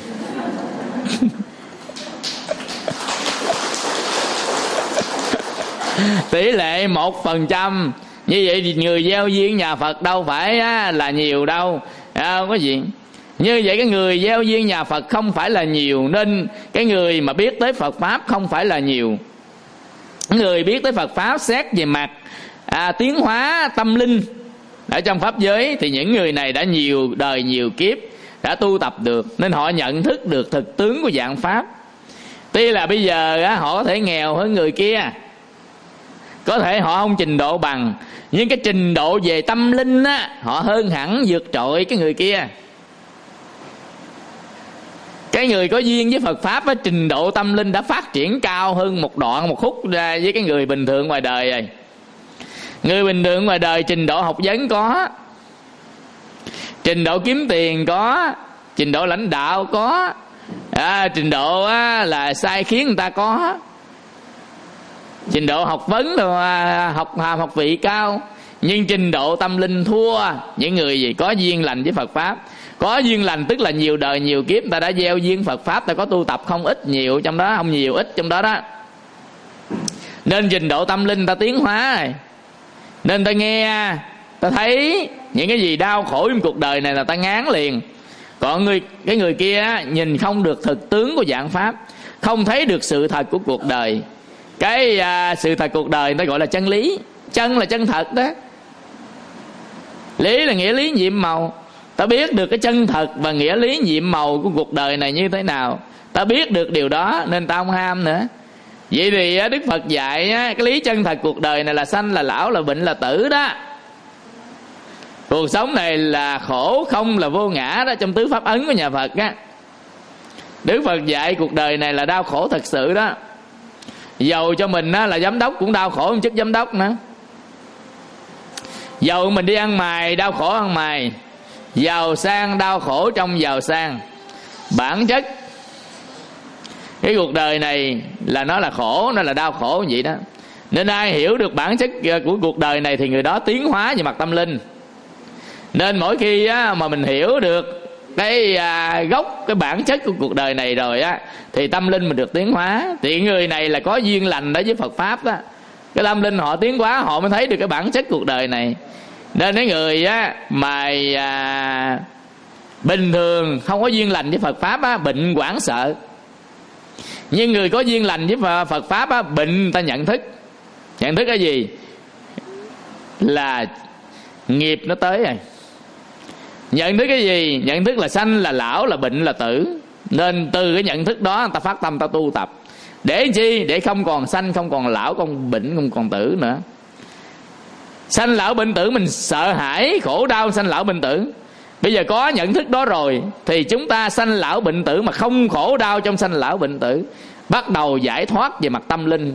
Tỷ lệ 1%. Như vậy thì người gieo duyên nhà Phật đâu phải là nhiều đâu, không có gì. Như vậy cái người gieo duyên nhà Phật không phải là nhiều, nên cái người mà biết tới Phật Pháp không phải là nhiều. Người biết tới Phật Pháp xét về mặt tiến hóa tâm linh ở trong Pháp giới thì những người này đã nhiều đời nhiều kiếp đã tu tập được, nên họ nhận thức được thực tướng của dạng Pháp. Tuy là bây giờ họ có thể nghèo hơn người kia, có thể họ không trình độ bằng, nhưng cái trình độ về tâm linh họ hơn hẳn vượt trội cái người kia. Cái người có duyên với Phật Pháp trình độ tâm linh đã phát triển cao hơn một đoạn một khúc ra với cái người bình thường ngoài đời rồi. Người bình thường ngoài đời trình độ học vấn có, trình độ kiếm tiền có, trình độ lãnh đạo có, trình độ là sai khiến người ta có, trình độ học vấn là học vị cao, nhưng trình độ tâm linh thua những người gì có duyên lành với Phật Pháp. Có duyên lành tức là nhiều đời nhiều kiếp ta đã gieo duyên Phật Pháp, ta có tu tập không ít nhiều trong đó, không nhiều ít trong đó đó, nên trình độ tâm linh ta tiến hóa rồi. Nên ta nghe, ta thấy những cái gì đau khổ trong cuộc đời này là ta ngán liền. Còn cái người kia nhìn không được thực tướng của dạng Pháp, không thấy được sự thật của cuộc đời. Cái sự thật cuộc đời ta gọi là chân lý. Chân là chân thật đó, lý là nghĩa lý nhiệm màu. Ta biết được cái chân thật và nghĩa lý nhiệm màu của cuộc đời này như thế nào, ta biết được điều đó nên ta không ham nữa. Vậy thì Đức Phật dạy cái lý chân thật cuộc đời này là sanh, là lão, là bệnh, là tử đó. Cuộc sống này là khổ không, là vô ngã đó, trong tứ pháp ấn của nhà Phật á. Đức Phật dạy cuộc đời này là đau khổ thật sự đó. Dầu cho mình là giám đốc cũng đau khổ một chức giám đốc nữa. Dầu mình đi ăn mày đau khổ ăn mày, giàu sang đau khổ trong giàu sang. Bản chất cái cuộc đời này là nó là khổ, nó là đau khổ vậy đó. Nên ai hiểu được bản chất của cuộc đời này thì người đó tiến hóa về mặt tâm linh. Nên mỗi khi mà mình hiểu được cái gốc, cái bản chất của cuộc đời này rồi thì tâm linh mình được tiến hóa. Thì người này là có duyên lành đó với Phật Pháp đó, cái tâm linh họ tiến hóa, họ mới thấy được cái bản chất cuộc đời này. Nên cái người mà bình thường không có duyên lành với Phật Pháp bệnh hoảng sợ. Nhưng người có duyên lành với Phật Pháp bệnh ta nhận thức. Nhận thức cái gì? Là nghiệp nó tới rồi. Nhận thức cái gì? Nhận thức là sanh, là lão, là bệnh, là tử. Nên từ cái nhận thức đó người ta phát tâm ta tu tập. Để chi? Để không còn sanh, không còn lão, không bệnh, không còn tử nữa. Sanh lão bệnh tử mình sợ hãi, khổ đau sanh lão bệnh tử. Bây giờ có nhận thức đó rồi thì chúng ta sanh lão bệnh tử mà không khổ đau trong sanh lão bệnh tử. Bắt đầu giải thoát về mặt tâm linh.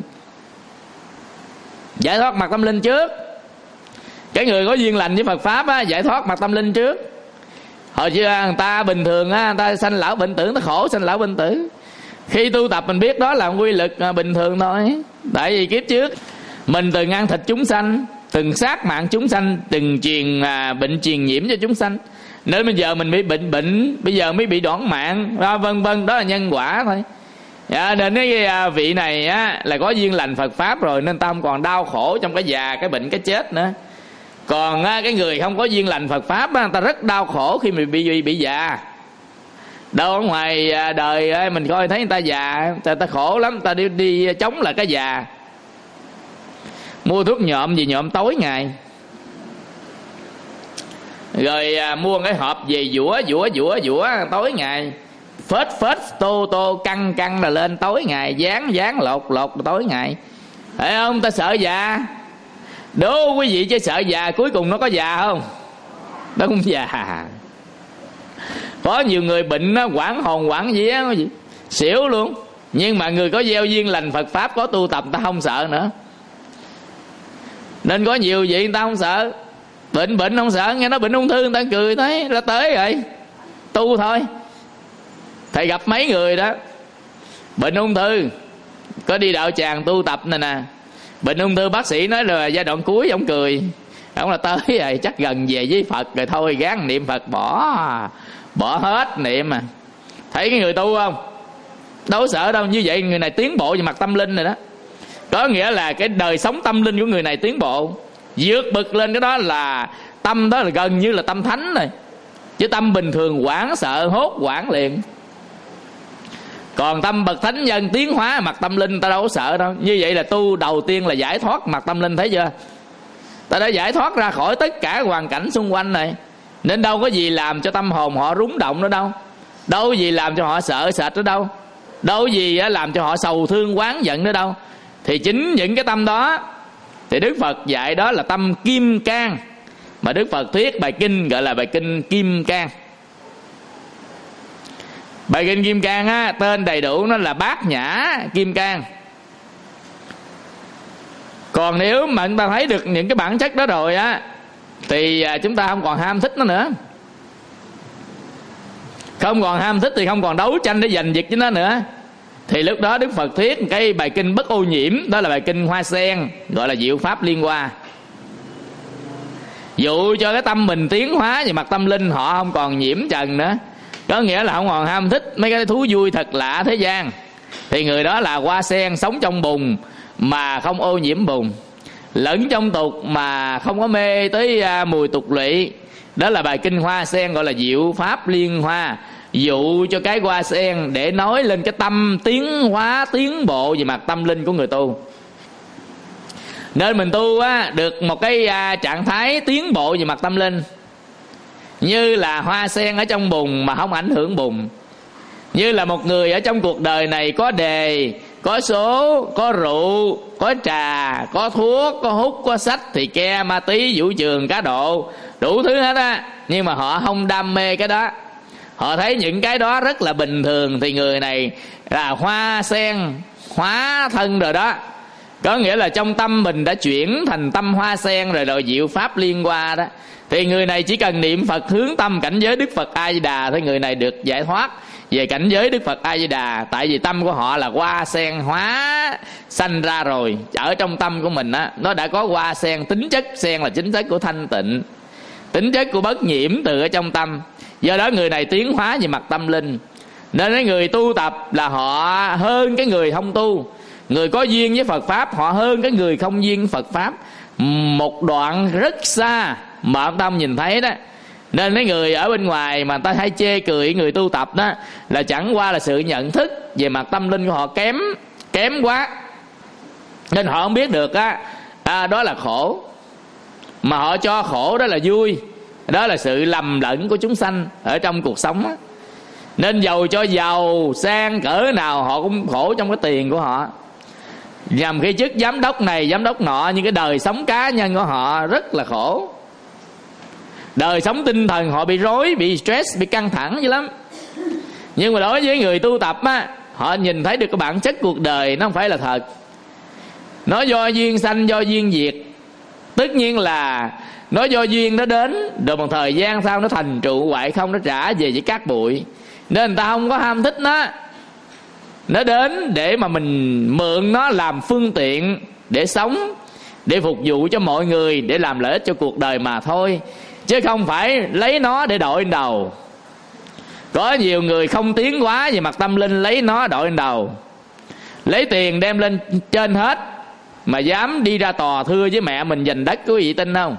Giải thoát mặt tâm linh trước. Cái người có duyên lành với Phật Pháp á, giải thoát mặt tâm linh trước. Hồi xưa người ta bình thường á, người ta sanh lão bệnh tử, người ta khổ sanh lão bệnh tử. Khi tu tập mình biết đó là quy luật bình thường thôi. Tại vì kiếp trước mình từng ăn thịt chúng sanh, từng sát mạng chúng sanh, từng bệnh truyền nhiễm cho chúng sanh, nên bây giờ mình bị bệnh, bây giờ mới bị đoản mạng, vân vân. Đó là nhân quả thôi. Nên cái vị này á, là có duyên lành Phật Pháp rồi, nên ta không còn đau khổ trong cái già, cái bệnh, cái chết nữa. Còn cái người không có duyên lành Phật Pháp á, người ta rất đau khổ khi mình bị già. Đâu ở ngoài đời mình coi thấy người ta già, người ta khổ lắm, người ta đi chống lại cái già. Mua thuốc nhộm gì nhộm tối ngày, rồi mua cái hộp về dũa tối ngày, phết tô căng là lên tối ngày, dán lột tối ngày. Thấy không? Ta sợ già. Đố quý vị chứ sợ già cuối cùng nó có già không? Nó không già. Có nhiều người bệnh nó quảng hồn quảng vía xỉu luôn. Nhưng mà người có gieo duyên lành Phật Pháp, có tu tập, ta không sợ nữa. Nên có nhiều vị người ta không sợ. Bệnh không sợ, nghe nói bệnh ung thư người ta cười thấy ra tới rồi, tu thôi. Thầy gặp mấy người đó bệnh ung thư, có đi đạo tràng tu tập này nè. Bệnh ung thư bác sĩ nói là giai đoạn cuối, ông cười, ông là tới rồi, chắc gần về với Phật rồi thôi, gán niệm Phật, bỏ hết niệm mà. Thấy cái người tu không? Đâu sợ đâu. Như vậy người này tiến bộ về mặt tâm linh rồi đó. Có nghĩa là cái đời sống tâm linh của người này tiến bộ, vượt bực lên. Cái đó là tâm, đó là gần như là tâm thánh rồi. Chứ tâm bình thường hoảng sợ, hốt hoảng liền. Còn tâm bậc thánh nhân tiến hóa mặt tâm linh, ta đâu có sợ đâu. Như vậy là tu đầu tiên là giải thoát mặt tâm linh, thấy chưa? Ta đã giải thoát ra khỏi tất cả hoàn cảnh xung quanh này, nên đâu có gì làm cho tâm hồn họ rúng động nữa đâu. Đâu có gì làm cho họ sợ sệt nữa đâu. Đâu có gì làm cho họ sầu thương oán giận nữa đâu. Thì chính những cái tâm đó thì Đức Phật dạy đó là tâm kim cang, mà Đức Phật thuyết bài kinh gọi là bài kinh Kim Cang. Bài kinh Kim Cang á, tên đầy đủ nó là Bát Nhã Kim Cang. Còn nếu mà chúng ta thấy được những cái bản chất đó rồi á, thì chúng ta không còn ham thích nó nữa. Không còn ham thích thì không còn đấu tranh để giành giật với nó nữa. Thì lúc đó Đức Phật thuyết cái bài kinh bất ô nhiễm, đó là bài kinh Hoa Sen, gọi là Diệu Pháp Liên Hoa. Dụ cho cái tâm mình tiến hóa về mặt tâm linh, họ không còn nhiễm trần nữa. Có nghĩa là không còn ham thích mấy cái thú vui thật lạ thế gian. Thì người đó là hoa sen, sống trong bùn mà không ô nhiễm bùn, lẫn trong tục mà không có mê tới mùi tục lụy. Đó là bài kinh Hoa Sen, gọi là Diệu Pháp Liên Hoa. Dụ cho cái hoa sen để nói lên cái tâm tiến hóa, tiến bộ về mặt tâm linh của người tu. Nên mình tu được một cái trạng thái tiến bộ về mặt tâm linh, như là hoa sen ở trong bùn mà không ảnh hưởng bùn. Như là một người ở trong cuộc đời này có đề, có số, có rượu, có trà, có thuốc, có hút, có sách, thì ke, ma tí, vũ trường, cá độ, đủ thứ hết á. Nhưng mà họ không đam mê cái đó, họ thấy những cái đó rất là bình thường, thì người này là hoa sen hóa thân rồi đó. Có nghĩa là trong tâm mình đã chuyển thành tâm hoa sen rồi Diệu Pháp Liên Hoa đó. Thì người này chỉ cần niệm Phật hướng tâm cảnh giới Đức Phật A Di Đà thì người này được giải thoát về cảnh giới Đức Phật A Di Đà. Tại vì tâm của họ là hoa sen hóa sanh ra rồi. Ở trong tâm của mình á, nó đã có hoa sen. Tính chất sen là tính chất của thanh tịnh, tính chất của bất nhiễm từ ở trong tâm. Do đó người này tiến hóa về mặt tâm linh. Nên cái người tu tập là họ hơn cái người không tu. Người có duyên với Phật Pháp họ hơn cái người không duyên với Phật Pháp một đoạn rất xa mà ông Tâm nhìn thấy đó. Nên mấy người ở bên ngoài mà ta hay chê cười người tu tập đó, là chẳng qua là sự nhận thức về mặt tâm linh của họ kém quá, nên họ không biết được đó là khổ, mà họ cho khổ đó là vui. Đó là sự lầm lẫn của chúng sanh ở trong cuộc sống á. Nên giàu cho giàu sang cỡ nào họ cũng khổ trong cái tiền của họ. Nhằm khi chức giám đốc này giám đốc nọ, nhưng cái đời sống cá nhân của họ rất là khổ. Đời sống tinh thần họ bị rối, bị stress, bị căng thẳng dữ lắm. Nhưng mà đối với người tu tập á, họ nhìn thấy được cái bản chất cuộc đời nó không phải là thật. Nó do duyên sanh, do duyên diệt. Tất nhiên là nó do duyên nó đến, rồi một thời gian sau nó thành trụ hoại không, nó trả về với cát bụi. Nên người ta không có ham thích nó. Nó đến để mà mình mượn nó làm phương tiện để sống, để phục vụ cho mọi người, để làm lợi ích cho cuộc đời mà thôi, chứ không phải lấy nó để đội lên đầu. Có nhiều người không tiến quá về mặt tâm linh, lấy nó đội lên đầu, lấy tiền đem lên trên hết, mà dám đi ra tòa thưa với mẹ mình giành đất. Quý vị tin không?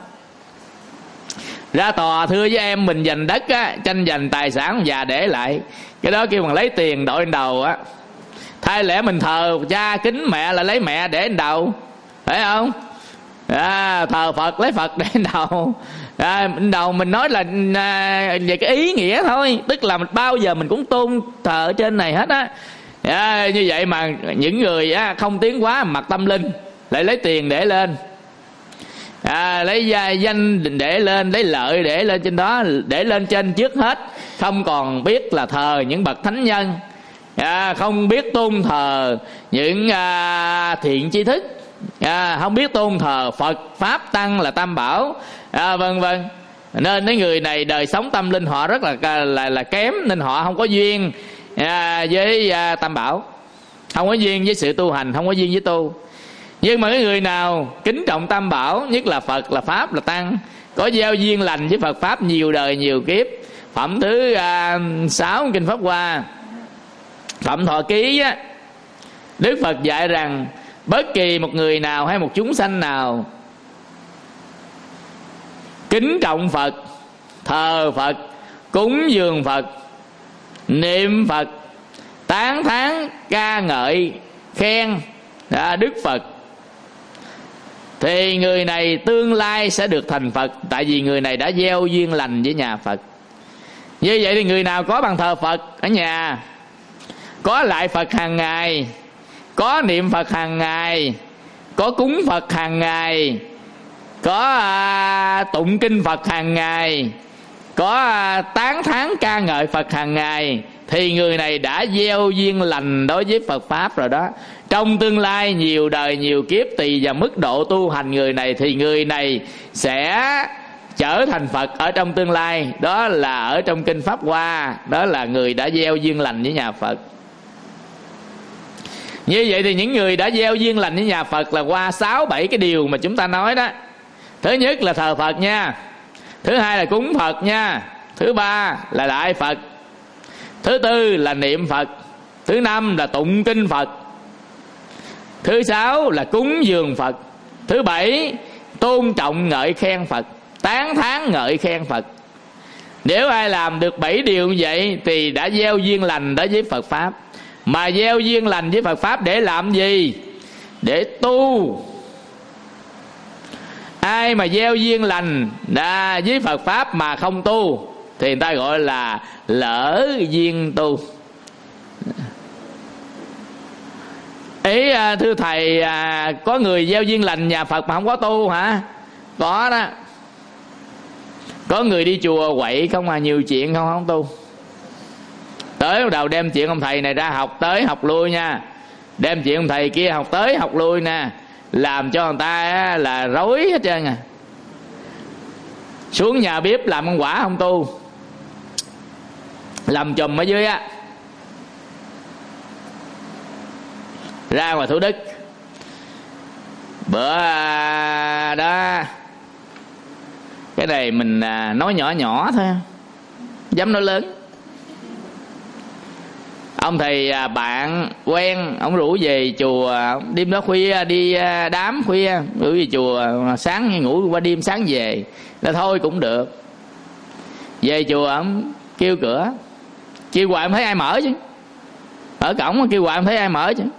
Ra tòa thưa với em mình giành đất á, tranh giành tài sản già để lại, cái đó kêu bằng lấy tiền đội lên đầu á. Thay lẽ mình thờ cha kính mẹ là lấy mẹ để lên đầu, phải không? Thờ Phật lấy Phật để lên đầu. Đầu mình nói là về cái ý nghĩa thôi, tức là bao giờ mình cũng tôn thờ ở trên này hết á. Như vậy mà những người không tiến quá mặt tâm linh lại lấy tiền để lên, lấy danh để lên, lấy lợi để lên trên đó, để lên trên trước hết. Không còn biết là thờ những bậc thánh nhân, không biết tôn thờ những thiện tri thức, không biết tôn thờ Phật Pháp Tăng là Tam Bảo, vân vân. Nên mấy người này đời sống tâm linh họ rất là kém, nên họ không có duyên với Tam Bảo, không có duyên với sự tu hành, không có duyên với tu. Nhưng mà cái người nào kính trọng Tam Bảo, nhất là Phật, là Pháp, là Tăng, có gieo duyên lành với Phật Pháp nhiều đời nhiều kiếp. Phẩm thứ 6 Kinh Pháp Hoa, Phẩm Thọ Ký á, Đức Phật dạy rằng bất kỳ một người nào hay một chúng sanh nào kính trọng Phật, thờ Phật, cúng dường Phật, niệm Phật, tán thán ca ngợi khen Đức Phật, thì người này tương lai sẽ được thành Phật. Tại vì người này đã gieo duyên lành với nhà Phật. Như vậy thì người nào có bàn thờ Phật ở nhà, có lại Phật hàng ngày, có niệm Phật hàng ngày, có cúng Phật hàng ngày, có tụng kinh Phật hàng ngày, có tán thán ca ngợi Phật hàng ngày, thì người này đã gieo duyên lành đối với Phật Pháp rồi đó. Trong tương lai nhiều đời nhiều kiếp, tùy vào mức độ tu hành người này, thì người này sẽ trở thành Phật ở trong tương lai. Đó là ở trong Kinh Pháp Hoa, đó là người đã gieo duyên lành với nhà Phật. Như vậy thì những người đã gieo duyên lành với nhà Phật là qua 6-7 cái điều mà chúng ta nói đó. Thứ nhất là thờ Phật nha, thứ hai là cúng Phật nha, thứ ba là lại Phật, thứ tư là niệm Phật, thứ năm là tụng kinh Phật, thứ sáu là cúng dường Phật, thứ bảy tôn trọng ngợi khen Phật, tán thán ngợi khen Phật. Nếu ai làm được 7 điều như vậy thì đã gieo duyên lành đối với Phật Pháp. Mà gieo duyên lành với Phật Pháp để làm gì? Để tu. Ai mà gieo duyên lành với Phật Pháp mà không tu thì người ta gọi là lỡ duyên tu. Ý thưa thầy, có người gieo duyên lành nhà Phật mà không có tu hả? Có đó. Có người đi chùa quậy không à, nhiều chuyện không tu. Tới bắt đầu đem chuyện ông thầy này ra học tới học lui nha, đem chuyện ông thầy kia học tới học lui nè, làm cho người ta là rối hết trơn à. Xuống nhà bếp làm ăn quả không tu, làm chùm ở dưới á, ra ngoài Thủ Đức bữa đó, cái này mình nói nhỏ nhỏ thôi, dám nói lớn. Ông thầy bạn quen, ông rủ về chùa đêm đó khuya, đi đám khuya, rủ về chùa sáng ngủ qua đêm sáng về, là thôi cũng được. Về chùa ông kêu cửa, kêu hoài không thấy ai mở chứ, ở cổng kêu hoài không thấy ai mở chứ.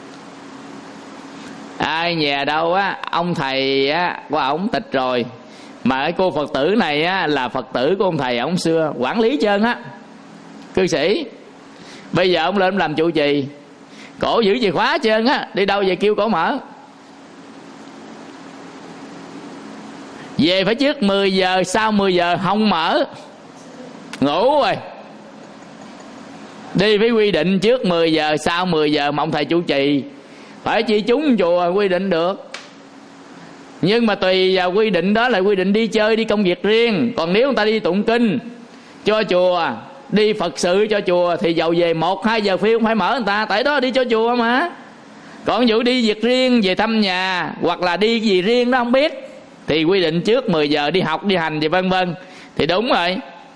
Ai nhà đâu á, ông thầy á của ổng tịch rồi, Mà cái cô Phật tử này á, là Phật tử của ông thầy ông xưa, quản lý trơn á, cư sĩ. Bây giờ ông lên làm trụ trì, cổ giữ chìa khóa trơn á, đi đâu về kêu cổ mở. Về phải trước 10 giờ, sau 10 giờ không mở, ngủ rồi. Đi phải quy định trước 10 giờ, sau 10 giờ mà ông thầy trụ trì phải chi chúng chùa quy định được. Nhưng mà tùy vào quy định đó là quy định đi chơi, đi công việc riêng. Còn nếu người ta đi tụng kinh cho chùa, đi Phật sự cho chùa, thì dầu về 1-2 giờ khuya cũng phải mở người ta, tại đó đi cho chùa mà. Còn ví dụ đi việc riêng, về thăm nhà, hoặc là đi gì riêng đó không biết, thì quy định trước 10 giờ đi học, đi hành gì vân vân, thì đúng rồi.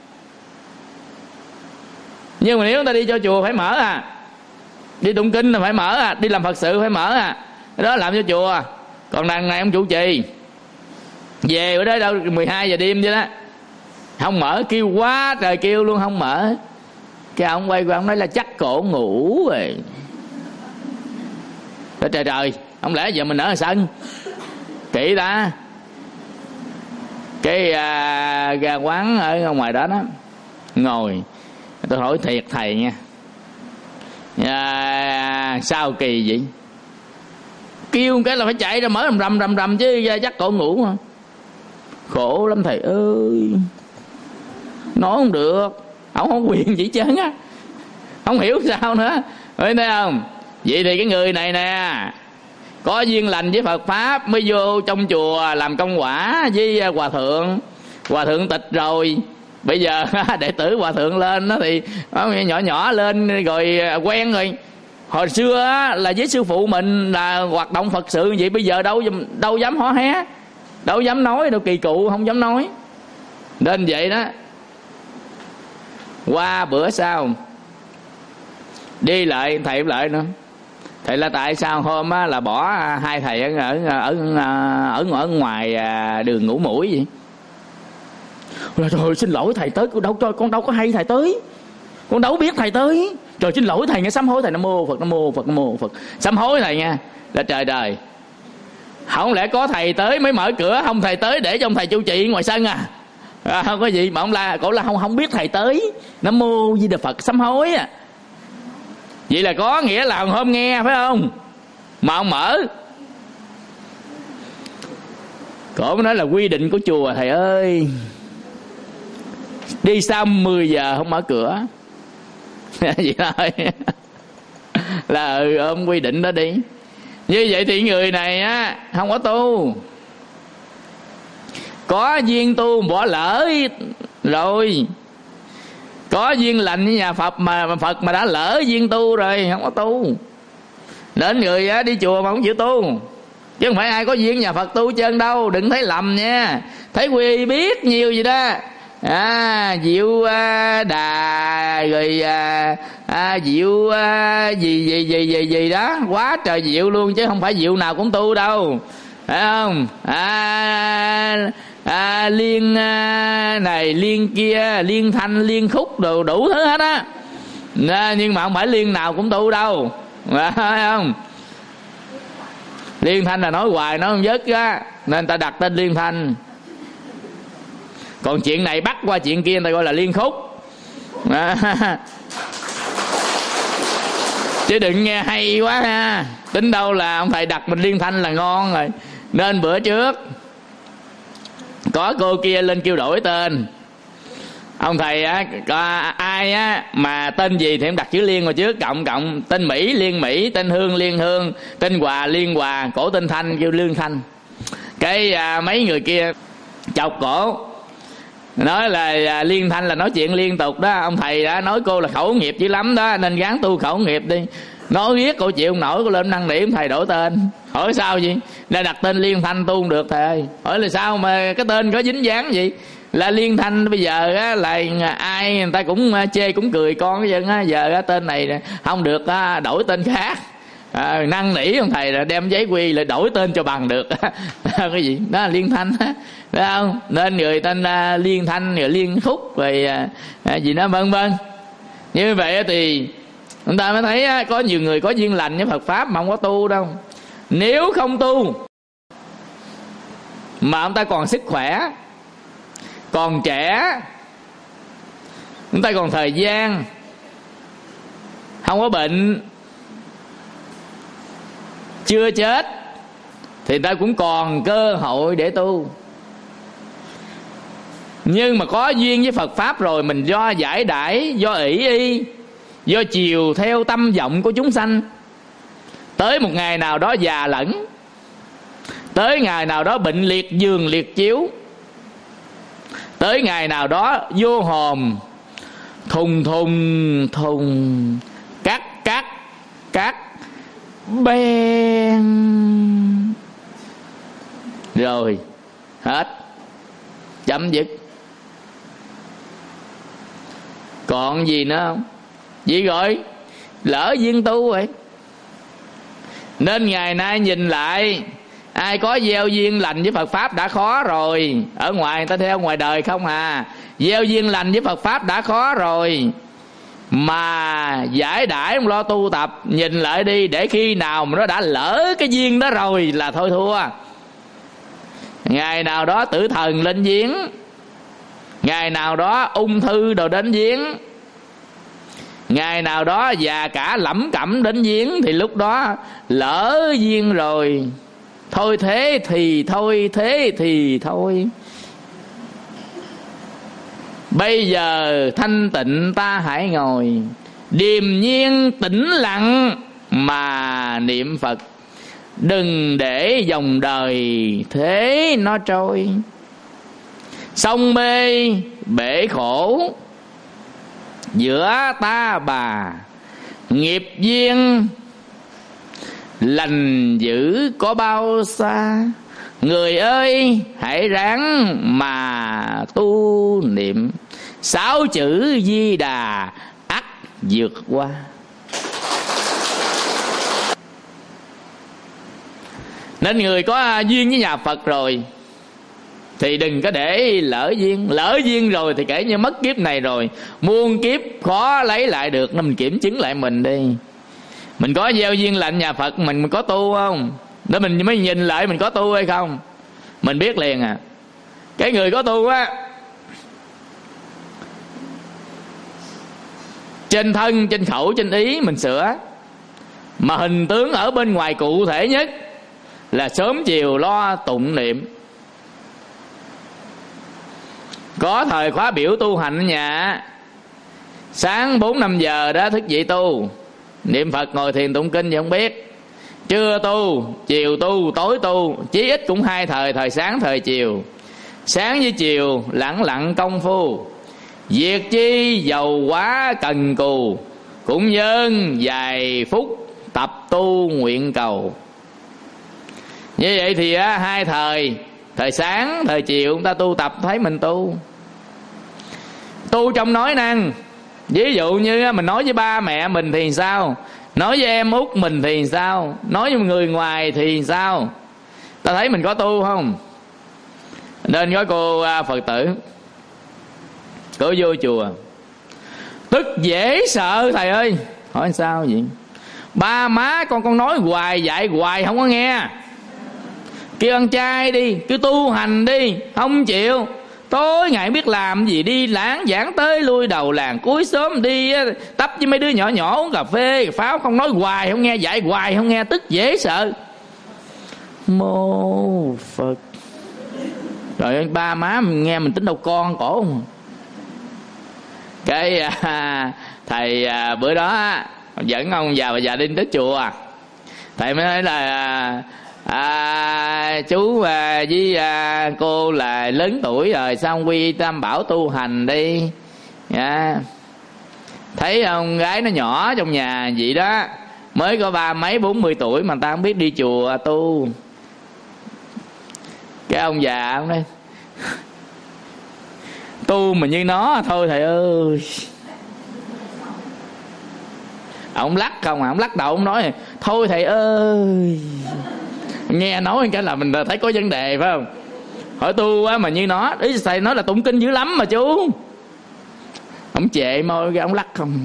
Nhưng mà nếu người ta đi cho chùa phải mở à, đi tụng kinh là phải mở à, đi làm Phật sự phải mở à, cái đó làm cho chùa. Còn đằng này ông trụ trì về ở đó đâu 12 giờ đêm vậy đó, không mở, kêu quá trời kêu luôn không mở. Cái ông quay qua ông nói là chắc cổ ngủ rồi. Trời trời, không lẽ giờ mình ở sân kỹ ta. Cái ra quán ở ngoài đó đó ngồi, tôi hỏi thiệt thầy nha, sao kỳ vậy? Kêu cái là phải chạy ra mở rầm chứ chắc cổ ngủ mà. Khổ lắm thầy ơi, nói không được, ông không quyền gì trơn á, không hiểu sao nữa. Thấy không? Vậy thì cái người này nè, có duyên lành với Phật Pháp mới vô trong chùa làm công quả với Hòa Thượng. Hòa Thượng tịch rồi, bây giờ đệ tử Hòa Thượng lên đó thì nhỏ nhỏ lên rồi quen rồi. Hồi xưa là với sư phụ mình là hoạt động Phật sự như vậy, bây giờ đâu dám hó hé, đâu dám nói, đâu kỳ cựu không dám nói. Nên vậy đó. Qua bữa sau đi lại thầy lại nữa, thầy là tại sao hôm á là bỏ hai thầy ở ngoài đường Ngũ Mũi vậy? Rồi trời, xin lỗi thầy tới con đâu có hay thầy tới, con đâu biết thầy tới. Trời xin lỗi thầy nghe, sám hối thầy, Nam Mô Phật, Nam Mô Phật, Nam Mô Phật, sám hối thầy nha. Là trời đời, không lẽ có thầy tới mới mở cửa, không thầy tới để cho ông thầy trụ trì ngoài sân à? Không có gì mà ông la, cổ là không biết thầy tới, Nam Mô Di Đà Phật, sám hối à. Vậy là có nghĩa là hôm nghe phải không, mà ông mở. Cổ mới nói là quy định của chùa thầy ơi, đi sau 10 giờ không mở cửa. Vậy thôi. Là ôm quy định đó đi. Như vậy thì người này á không có tu, có duyên tu bỏ lỡ rồi, có duyên lành với nhà Phật mà Phật mà đã lỡ duyên tu rồi, không có tu. Đến người á đi chùa mà không chịu tu, chứ không phải ai có duyên nhà Phật tu chân đâu, đừng thấy lầm nha. Thấy quy biết nhiều gì đó, diệu đà rồi diệu gì đó, quá trời diệu luôn, chứ không phải diệu nào cũng tu đâu, phải không? Liên này liên kia, liên thanh liên khúc đồ đủ thứ hết á, nhưng mà không phải liên nào cũng tu đâu, phải không? Liên thanh là nói hoài nói không dứt á, nên ta đặt tên liên thanh. Còn chuyện này bắt qua chuyện kia người ta gọi là liên khúc. Chứ đừng nghe hay quá ha, tính đâu là ông thầy đặt mình liên thanh là ngon rồi. Nên bữa trước có cô kia lên kêu đổi tên. Ông thầy á, ai á mà tên gì thì em đặt chữ liên vào trước, cộng tên Mỹ liên Mỹ, tên Hương liên Hương, tên Hòa liên Hòa, cổ tên Thanh kêu Lương Thanh. Cái mấy người kia chọc cổ, nói là liên thanh là nói chuyện liên tục đó. Ông thầy đã nói cô là khẩu nghiệp dữ lắm đó, nên gắng tu khẩu nghiệp đi. Nói biết cô chịu không nổi, cô lên năn nỉ ông thầy đổi tên. Hỏi sao gì? Là đặt tên liên thanh tu không được thầy ơi. Hỏi là sao mà cái tên có dính dáng gì? Là liên thanh bây giờ á, là ai người ta cũng chê cũng cười con cái dân á, giờ á, tên này không được á, đổi tên khác. Năn nỉ ông thầy là đem giấy quy lại đổi tên cho bằng được. Cái gì đó là liên thanh á, phải không? Nên người tên liên thanh rồi liên khúc rồi gì đó vân vân. Như vậy thì chúng ta mới thấy có nhiều người có duyên lành với Phật Pháp mà không có tu đâu. Nếu không tu mà ông ta còn sức khỏe, còn trẻ, chúng ta còn thời gian, không có bệnh, chưa chết, thì ta cũng còn cơ hội để tu. Nhưng mà có duyên với Phật Pháp rồi, mình do giải đãi, do ỷ y, do chiều theo tâm vọng của chúng sanh, tới một ngày nào đó già lẫn, tới ngày nào đó bệnh liệt giường liệt chiếu, tới ngày nào đó vô hồn thùng thùng thùng, cắt beng, rồi hết, chấm dứt. Còn gì nữa không? Gì gọi lỡ duyên tu rồi. Nên ngày nay nhìn lại, ai có gieo duyên lành với Phật Pháp đã khó rồi. Ở ngoài người ta theo ngoài đời không à. Gieo duyên lành với Phật Pháp đã khó rồi, mà giải đãi không lo tu tập. Nhìn lại đi, để khi nào mà nó đã lỡ cái duyên đó rồi là thôi thua. Ngày nào đó tử thần lên giếng, ngày nào đó ung thư đồ đến giếng, ngày nào đó già cả lẩm cẩm đến giếng, thì lúc đó lỡ duyên rồi. Thôi thế thì thôi, thế thì thôi. Bây giờ thanh tịnh ta hãy ngồi, điềm nhiên tĩnh lặng mà niệm Phật. Đừng để dòng đời thế nó trôi. Sông mê bể khổ giữa ta bà, nghiệp duyên lành dữ có bao xa. Người ơi hãy ráng mà tu niệm, 6 chữ Di Đà ắt vượt qua. Nên người có duyên với nhà Phật rồi thì đừng có để lỡ duyên. Lỡ duyên rồi thì kể như mất kiếp này rồi, muôn kiếp khó lấy lại được. Nên mình kiểm chứng lại mình đi. Mình có gieo duyên lành nhà Phật, mình có tu không? Để mình mới nhìn lại mình có tu hay không, mình biết liền à. Cái người có tu á, trên thân, trên khẩu, trên ý mình sửa, mà hình tướng ở bên ngoài cụ thể nhất là sớm chiều lo tụng niệm. Có thời khóa biểu tu hành ở nhà, sáng 4-5 giờ đó thức dậy tu, niệm Phật ngồi thiền tụng kinh gì không biết. Trưa tu, chiều tu, tối tu, chí ít cũng 2 thời, thời sáng thời chiều. Sáng với chiều lẳng lặng công phu, việc chi giàu quá cần cù, cũng nhân vài phút tập tu nguyện cầu. Như vậy thì 2 thời, thời sáng, thời chiều chúng ta tu tập thấy mình tu. Tu trong nói năng. Ví dụ như mình nói với ba mẹ mình thì sao, nói với em út mình thì sao, nói với người ngoài thì sao. Ta thấy mình có tu không? Nên có cô Phật tử, cô vô chùa tức dễ sợ thầy ơi. Hỏi sao vậy? Ba má con nói hoài, dạy hoài không có nghe. Kêu ăn chay đi, kêu tu hành đi, không chịu. Tối ngày biết làm gì, đi lãng giảng tới lui đầu làng cuối xóm, đi tấp với mấy đứa nhỏ nhỏ uống cà phê pháo, không nói hoài không nghe, dạy hoài không nghe, tức dễ sợ. Mô Phật. Rồi ba má mình nghe mình tính đâu con cổ không. Cái thầy bữa đó dẫn ông già bà già đi tới chùa, thầy mới nói là chú với cô là lớn tuổi rồi, sao không quy tam bảo tu hành đi. Thấy ông gái nó nhỏ trong nhà vậy đó, mới có 30 mấy 40 tuổi mà ta không biết đi chùa tu. Cái ông già ông nói tu mà như nó thôi thầy ơi. Ông lắc không à, ông lắc đầu ông nói thôi thầy ơi. Nghe nói cái là mình thấy có vấn đề phải không? Hỏi tu á mà như nó, ý thầy nói là tụng kinh dữ lắm mà chú. Ông chệ môi cái ông lắc không.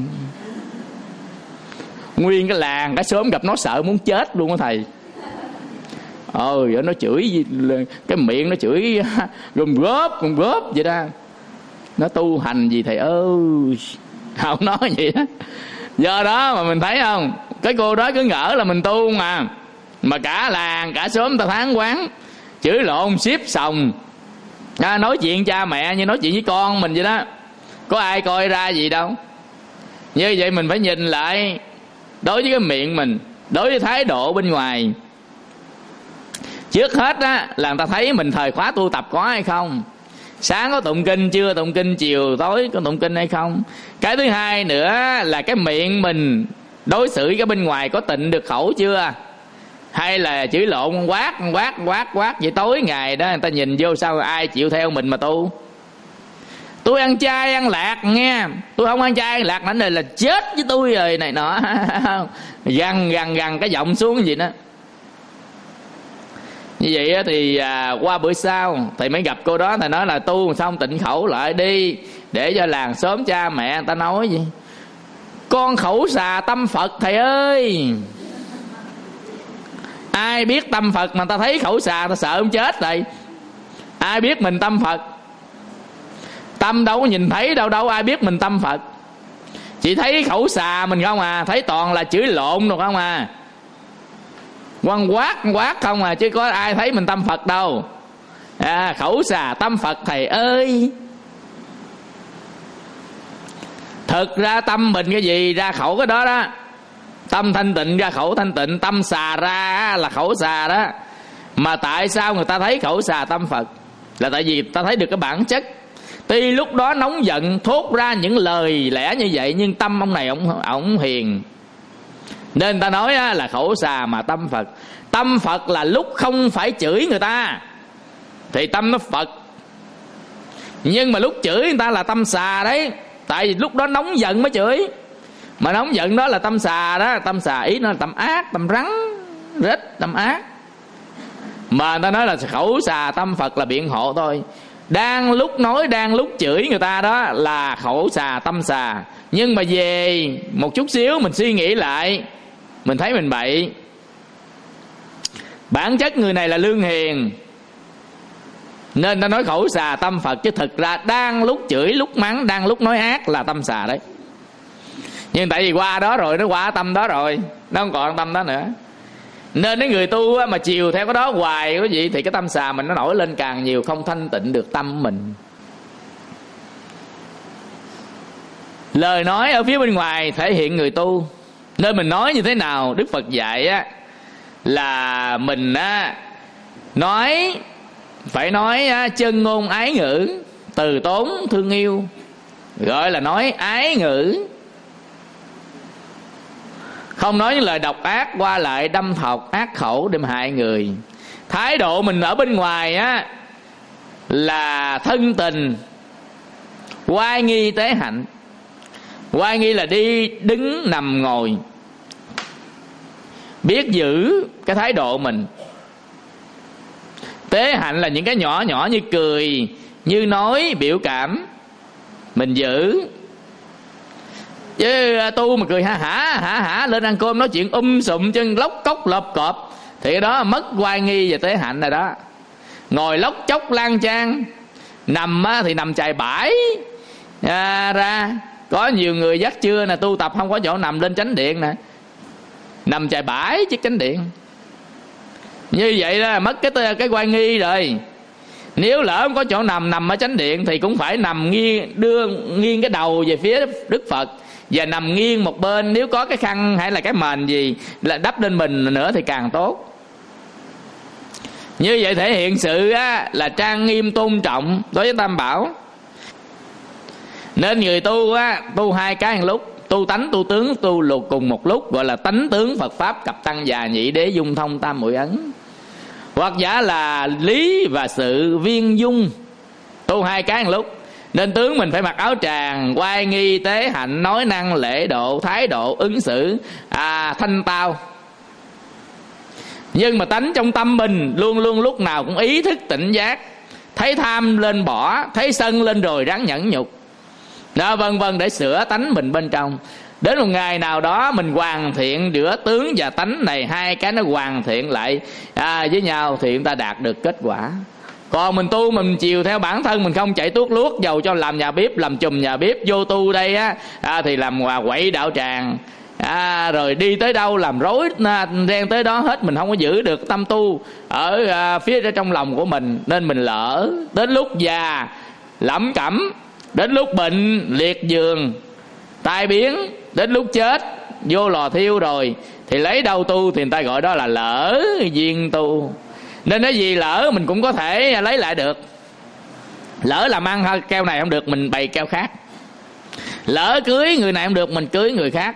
Nguyên cái làng cái xóm gặp nó sợ muốn chết luôn á thầy. Nó chửi, cái miệng nó chửi gom góp vậy đó. Nó tu hành gì thầy ơi, không nói vậy đó. Do đó mà mình thấy không, cái cô đó cứ ngỡ là mình tu mà cả làng cả xóm ta than quán, chửi lộn xiếp sòng, nói chuyện cha mẹ như nói chuyện với con mình vậy đó. Có ai coi ra gì đâu. Như vậy mình phải nhìn lại đối với cái miệng mình, đối với thái độ bên ngoài. Trước hết á là người ta thấy mình thời khóa tu tập có hay không, sáng có tụng kinh chưa, tụng kinh chiều tối có tụng kinh hay không. Cái thứ hai nữa là cái miệng mình đối xử với cái bên ngoài có tịnh được khẩu chưa, hay là chửi lộn quát vậy tối ngày đó người ta nhìn vô sao ai chịu theo mình mà tu. Tôi ăn chay ăn lạc nghe, tôi không ăn chay ăn lạc ảnh này là chết với tôi rồi này nọ. Gằn cái giọng xuống gì đó. Như vậy thì qua bữa sau thầy mới gặp cô đó, thầy nói là tu xong tịnh khẩu lại đi, để cho làng xóm cha mẹ người ta nói gì. Con khẩu xà tâm Phật thầy ơi. Ai biết tâm Phật mà ta thấy khẩu xà ta sợ không chết rồi. Ai biết mình tâm Phật. Tâm đâu có nhìn thấy đâu ai biết mình tâm Phật. Chỉ thấy khẩu xà mình không thấy toàn là chửi lộn rồi không quăng quát không chứ có ai thấy mình tâm Phật đâu. Khẩu xà tâm Phật thầy ơi. Thực ra tâm mình cái gì ra khẩu cái đó đó. Tâm thanh tịnh ra khẩu thanh tịnh, tâm xà ra là khẩu xà đó. Mà tại sao người ta thấy khẩu xà tâm Phật? Là tại vì ta thấy được cái bản chất. Tuy lúc đó nóng giận thốt ra những lời lẽ như vậy, nhưng tâm ông này ổng hiền, nên người ta nói là khẩu xà mà tâm Phật. Tâm Phật là lúc không phải chửi người ta thì tâm nó Phật. Nhưng mà lúc chửi người ta là tâm xà đấy. Tại vì lúc đó nóng giận mới chửi. Mà nóng giận đó là tâm xà đó. Tâm xà ý nó là tâm ác, tâm rắn rết, tâm ác. Mà người ta nói là khẩu xà tâm Phật là biện hộ thôi. Đang lúc nói, đang lúc chửi người ta đó là khẩu xà tâm xà. Nhưng mà về một chút xíu mình suy nghĩ lại, mình thấy mình bậy. Bản chất người này là lương hiền, nên ta nói khẩu xà tâm Phật. Chứ thực ra đang lúc chửi, lúc mắng, đang lúc nói ác là tâm xà đấy. Nhưng tại vì qua đó rồi, nó qua tâm đó rồi, nó không còn tâm đó nữa. Nên cái người tu mà chiều theo cái đó hoài cái gì thì cái tâm xà mình nó nổi lên càng nhiều, không thanh tịnh được tâm mình. Lời nói ở phía bên ngoài thể hiện người tu. Nên mình nói như thế nào? Đức Phật dạy là mình nói phải nói chân ngôn ái ngữ, từ tốn thương yêu, gọi là nói ái ngữ. Không nói những lời độc ác qua lại đâm thọc ác khẩu để mà hại người. Thái độ mình ở bên ngoài là thân tình, oai nghi tế hạnh. Oai nghi là đi đứng nằm ngồi, biết giữ cái thái độ mình. Tế hạnh là những cái nhỏ nhỏ như cười, như nói, biểu cảm, mình giữ. Chứ tu mà cười hả lên ăn cơm nói chuyện sụm chân lóc cốc lợp cọp thì cái đó mất oai nghi và tế hạnh rồi đó. Ngồi lóc chóc lan trang, nằm thì nằm chài bãi ra. Có nhiều người dắt trưa nè, tu tập không có chỗ nằm lên chánh điện nè, nằm chài bãi chiếc chánh điện. Như vậy đó mất cái oai nghi rồi. Nếu lỡ không có chỗ nằm ở chánh điện thì cũng phải nằm nghiêng, đưa nghiêng cái đầu về phía Đức Phật, và nằm nghiêng một bên. Nếu có cái khăn hay là cái mền gì là đắp lên mình nữa thì càng tốt. Như vậy thể hiện sự là trang nghiêm tôn trọng đối với Tam Bảo. Nên người tu tu hai cái một lúc, tu tánh tu tướng tu lục cùng một lúc, gọi là tánh tướng Phật pháp cập tăng già nhị đế dung thông tam muội ấn. Hoặc giả là lý và sự viên dung, tu hai cái một lúc. Nên tướng mình phải mặc áo tràng, oai nghi tế hạnh, nói năng lễ độ, thái độ ứng xử thanh tao. Nhưng mà tánh trong tâm mình luôn luôn lúc nào cũng ý thức tỉnh giác. Thấy tham lên bỏ, thấy sân lên rồi ráng nhẫn nhục đó, vân vân, để sửa tánh mình bên trong. Đến một ngày nào đó mình hoàn thiện giữa tướng và tánh này, hai cái nó hoàn thiện lại với nhau thì chúng ta đạt được kết quả. Còn mình tu mình chiều theo bản thân, mình không chạy tuốt luốt, dầu cho làm nhà bếp, làm chùm nhà bếp, vô tu đây thì làm quậy đạo tràng, rồi đi tới đâu làm rối ren tới đó hết. Mình không có giữ được tâm tu ở phía trong lòng của mình, nên mình lỡ đến lúc già lẩm cẩm, đến lúc bệnh liệt giường tai biến, đến lúc chết vô lò thiêu rồi thì lấy đâu tu, thì người ta gọi đó là lỡ duyên tu. Nên cái gì lỡ mình cũng có thể lấy lại được. Lỡ làm ăn keo này không được, mình bày keo khác. Lỡ cưới người này không được, mình cưới người khác.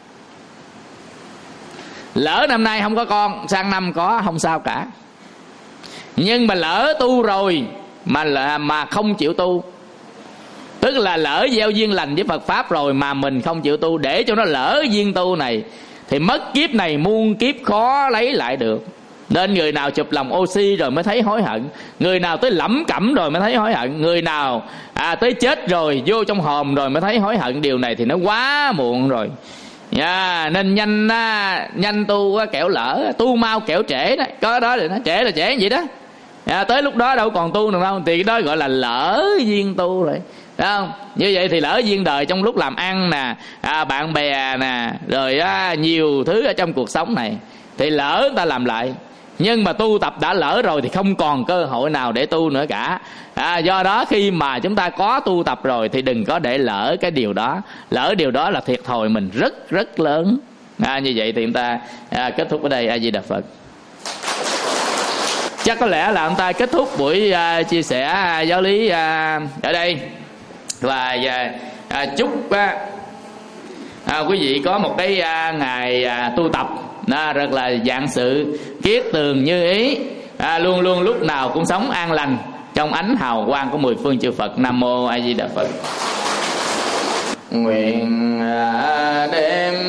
Lỡ năm nay không có con, sang năm có, không sao cả. Nhưng mà lỡ tu rồi mà không chịu tu, tức là lỡ gieo duyên lành với Phật Pháp rồi mà mình không chịu tu, để cho nó lỡ duyên tu này, thì mất kiếp này muôn kiếp khó lấy lại được. Nên người nào chụp lòng oxy rồi mới thấy hối hận, người nào tới lẩm cẩm rồi mới thấy hối hận, người nào tới chết rồi vô trong hòm rồi mới thấy hối hận. Điều này thì nó quá muộn rồi. Nên nhanh tu kẻo lỡ, tu mau kẻo trễ đó. Có đó thì nó trễ là trễ vậy đó. Tới lúc đó đâu còn tu được đâu, thì đó gọi là lỡ duyên tu rồi, thấy không? Như vậy thì lỡ duyên đời trong lúc làm ăn nè, bạn bè nè, rồi nhiều thứ ở trong cuộc sống này thì lỡ ta làm lại. Nhưng mà tu tập đã lỡ rồi thì không còn cơ hội nào để tu nữa cả. Do đó khi mà chúng ta có tu tập rồi thì đừng có để lỡ cái điều đó. Lỡ điều đó là thiệt thòi mình rất rất lớn. Như vậy thì chúng ta kết thúc ở đây. A Di Đà Phật. Chắc có lẽ là chúng ta kết thúc buổi chia sẻ giáo lý ở đây. Và chúc quý vị có một cái ngày tu tập rất là vạn sự kiết tường như ý, luôn luôn lúc nào cũng sống an lành trong ánh hào quang của mười phương chư Phật. Nam mô A Di Đà Phật. Nguyện đem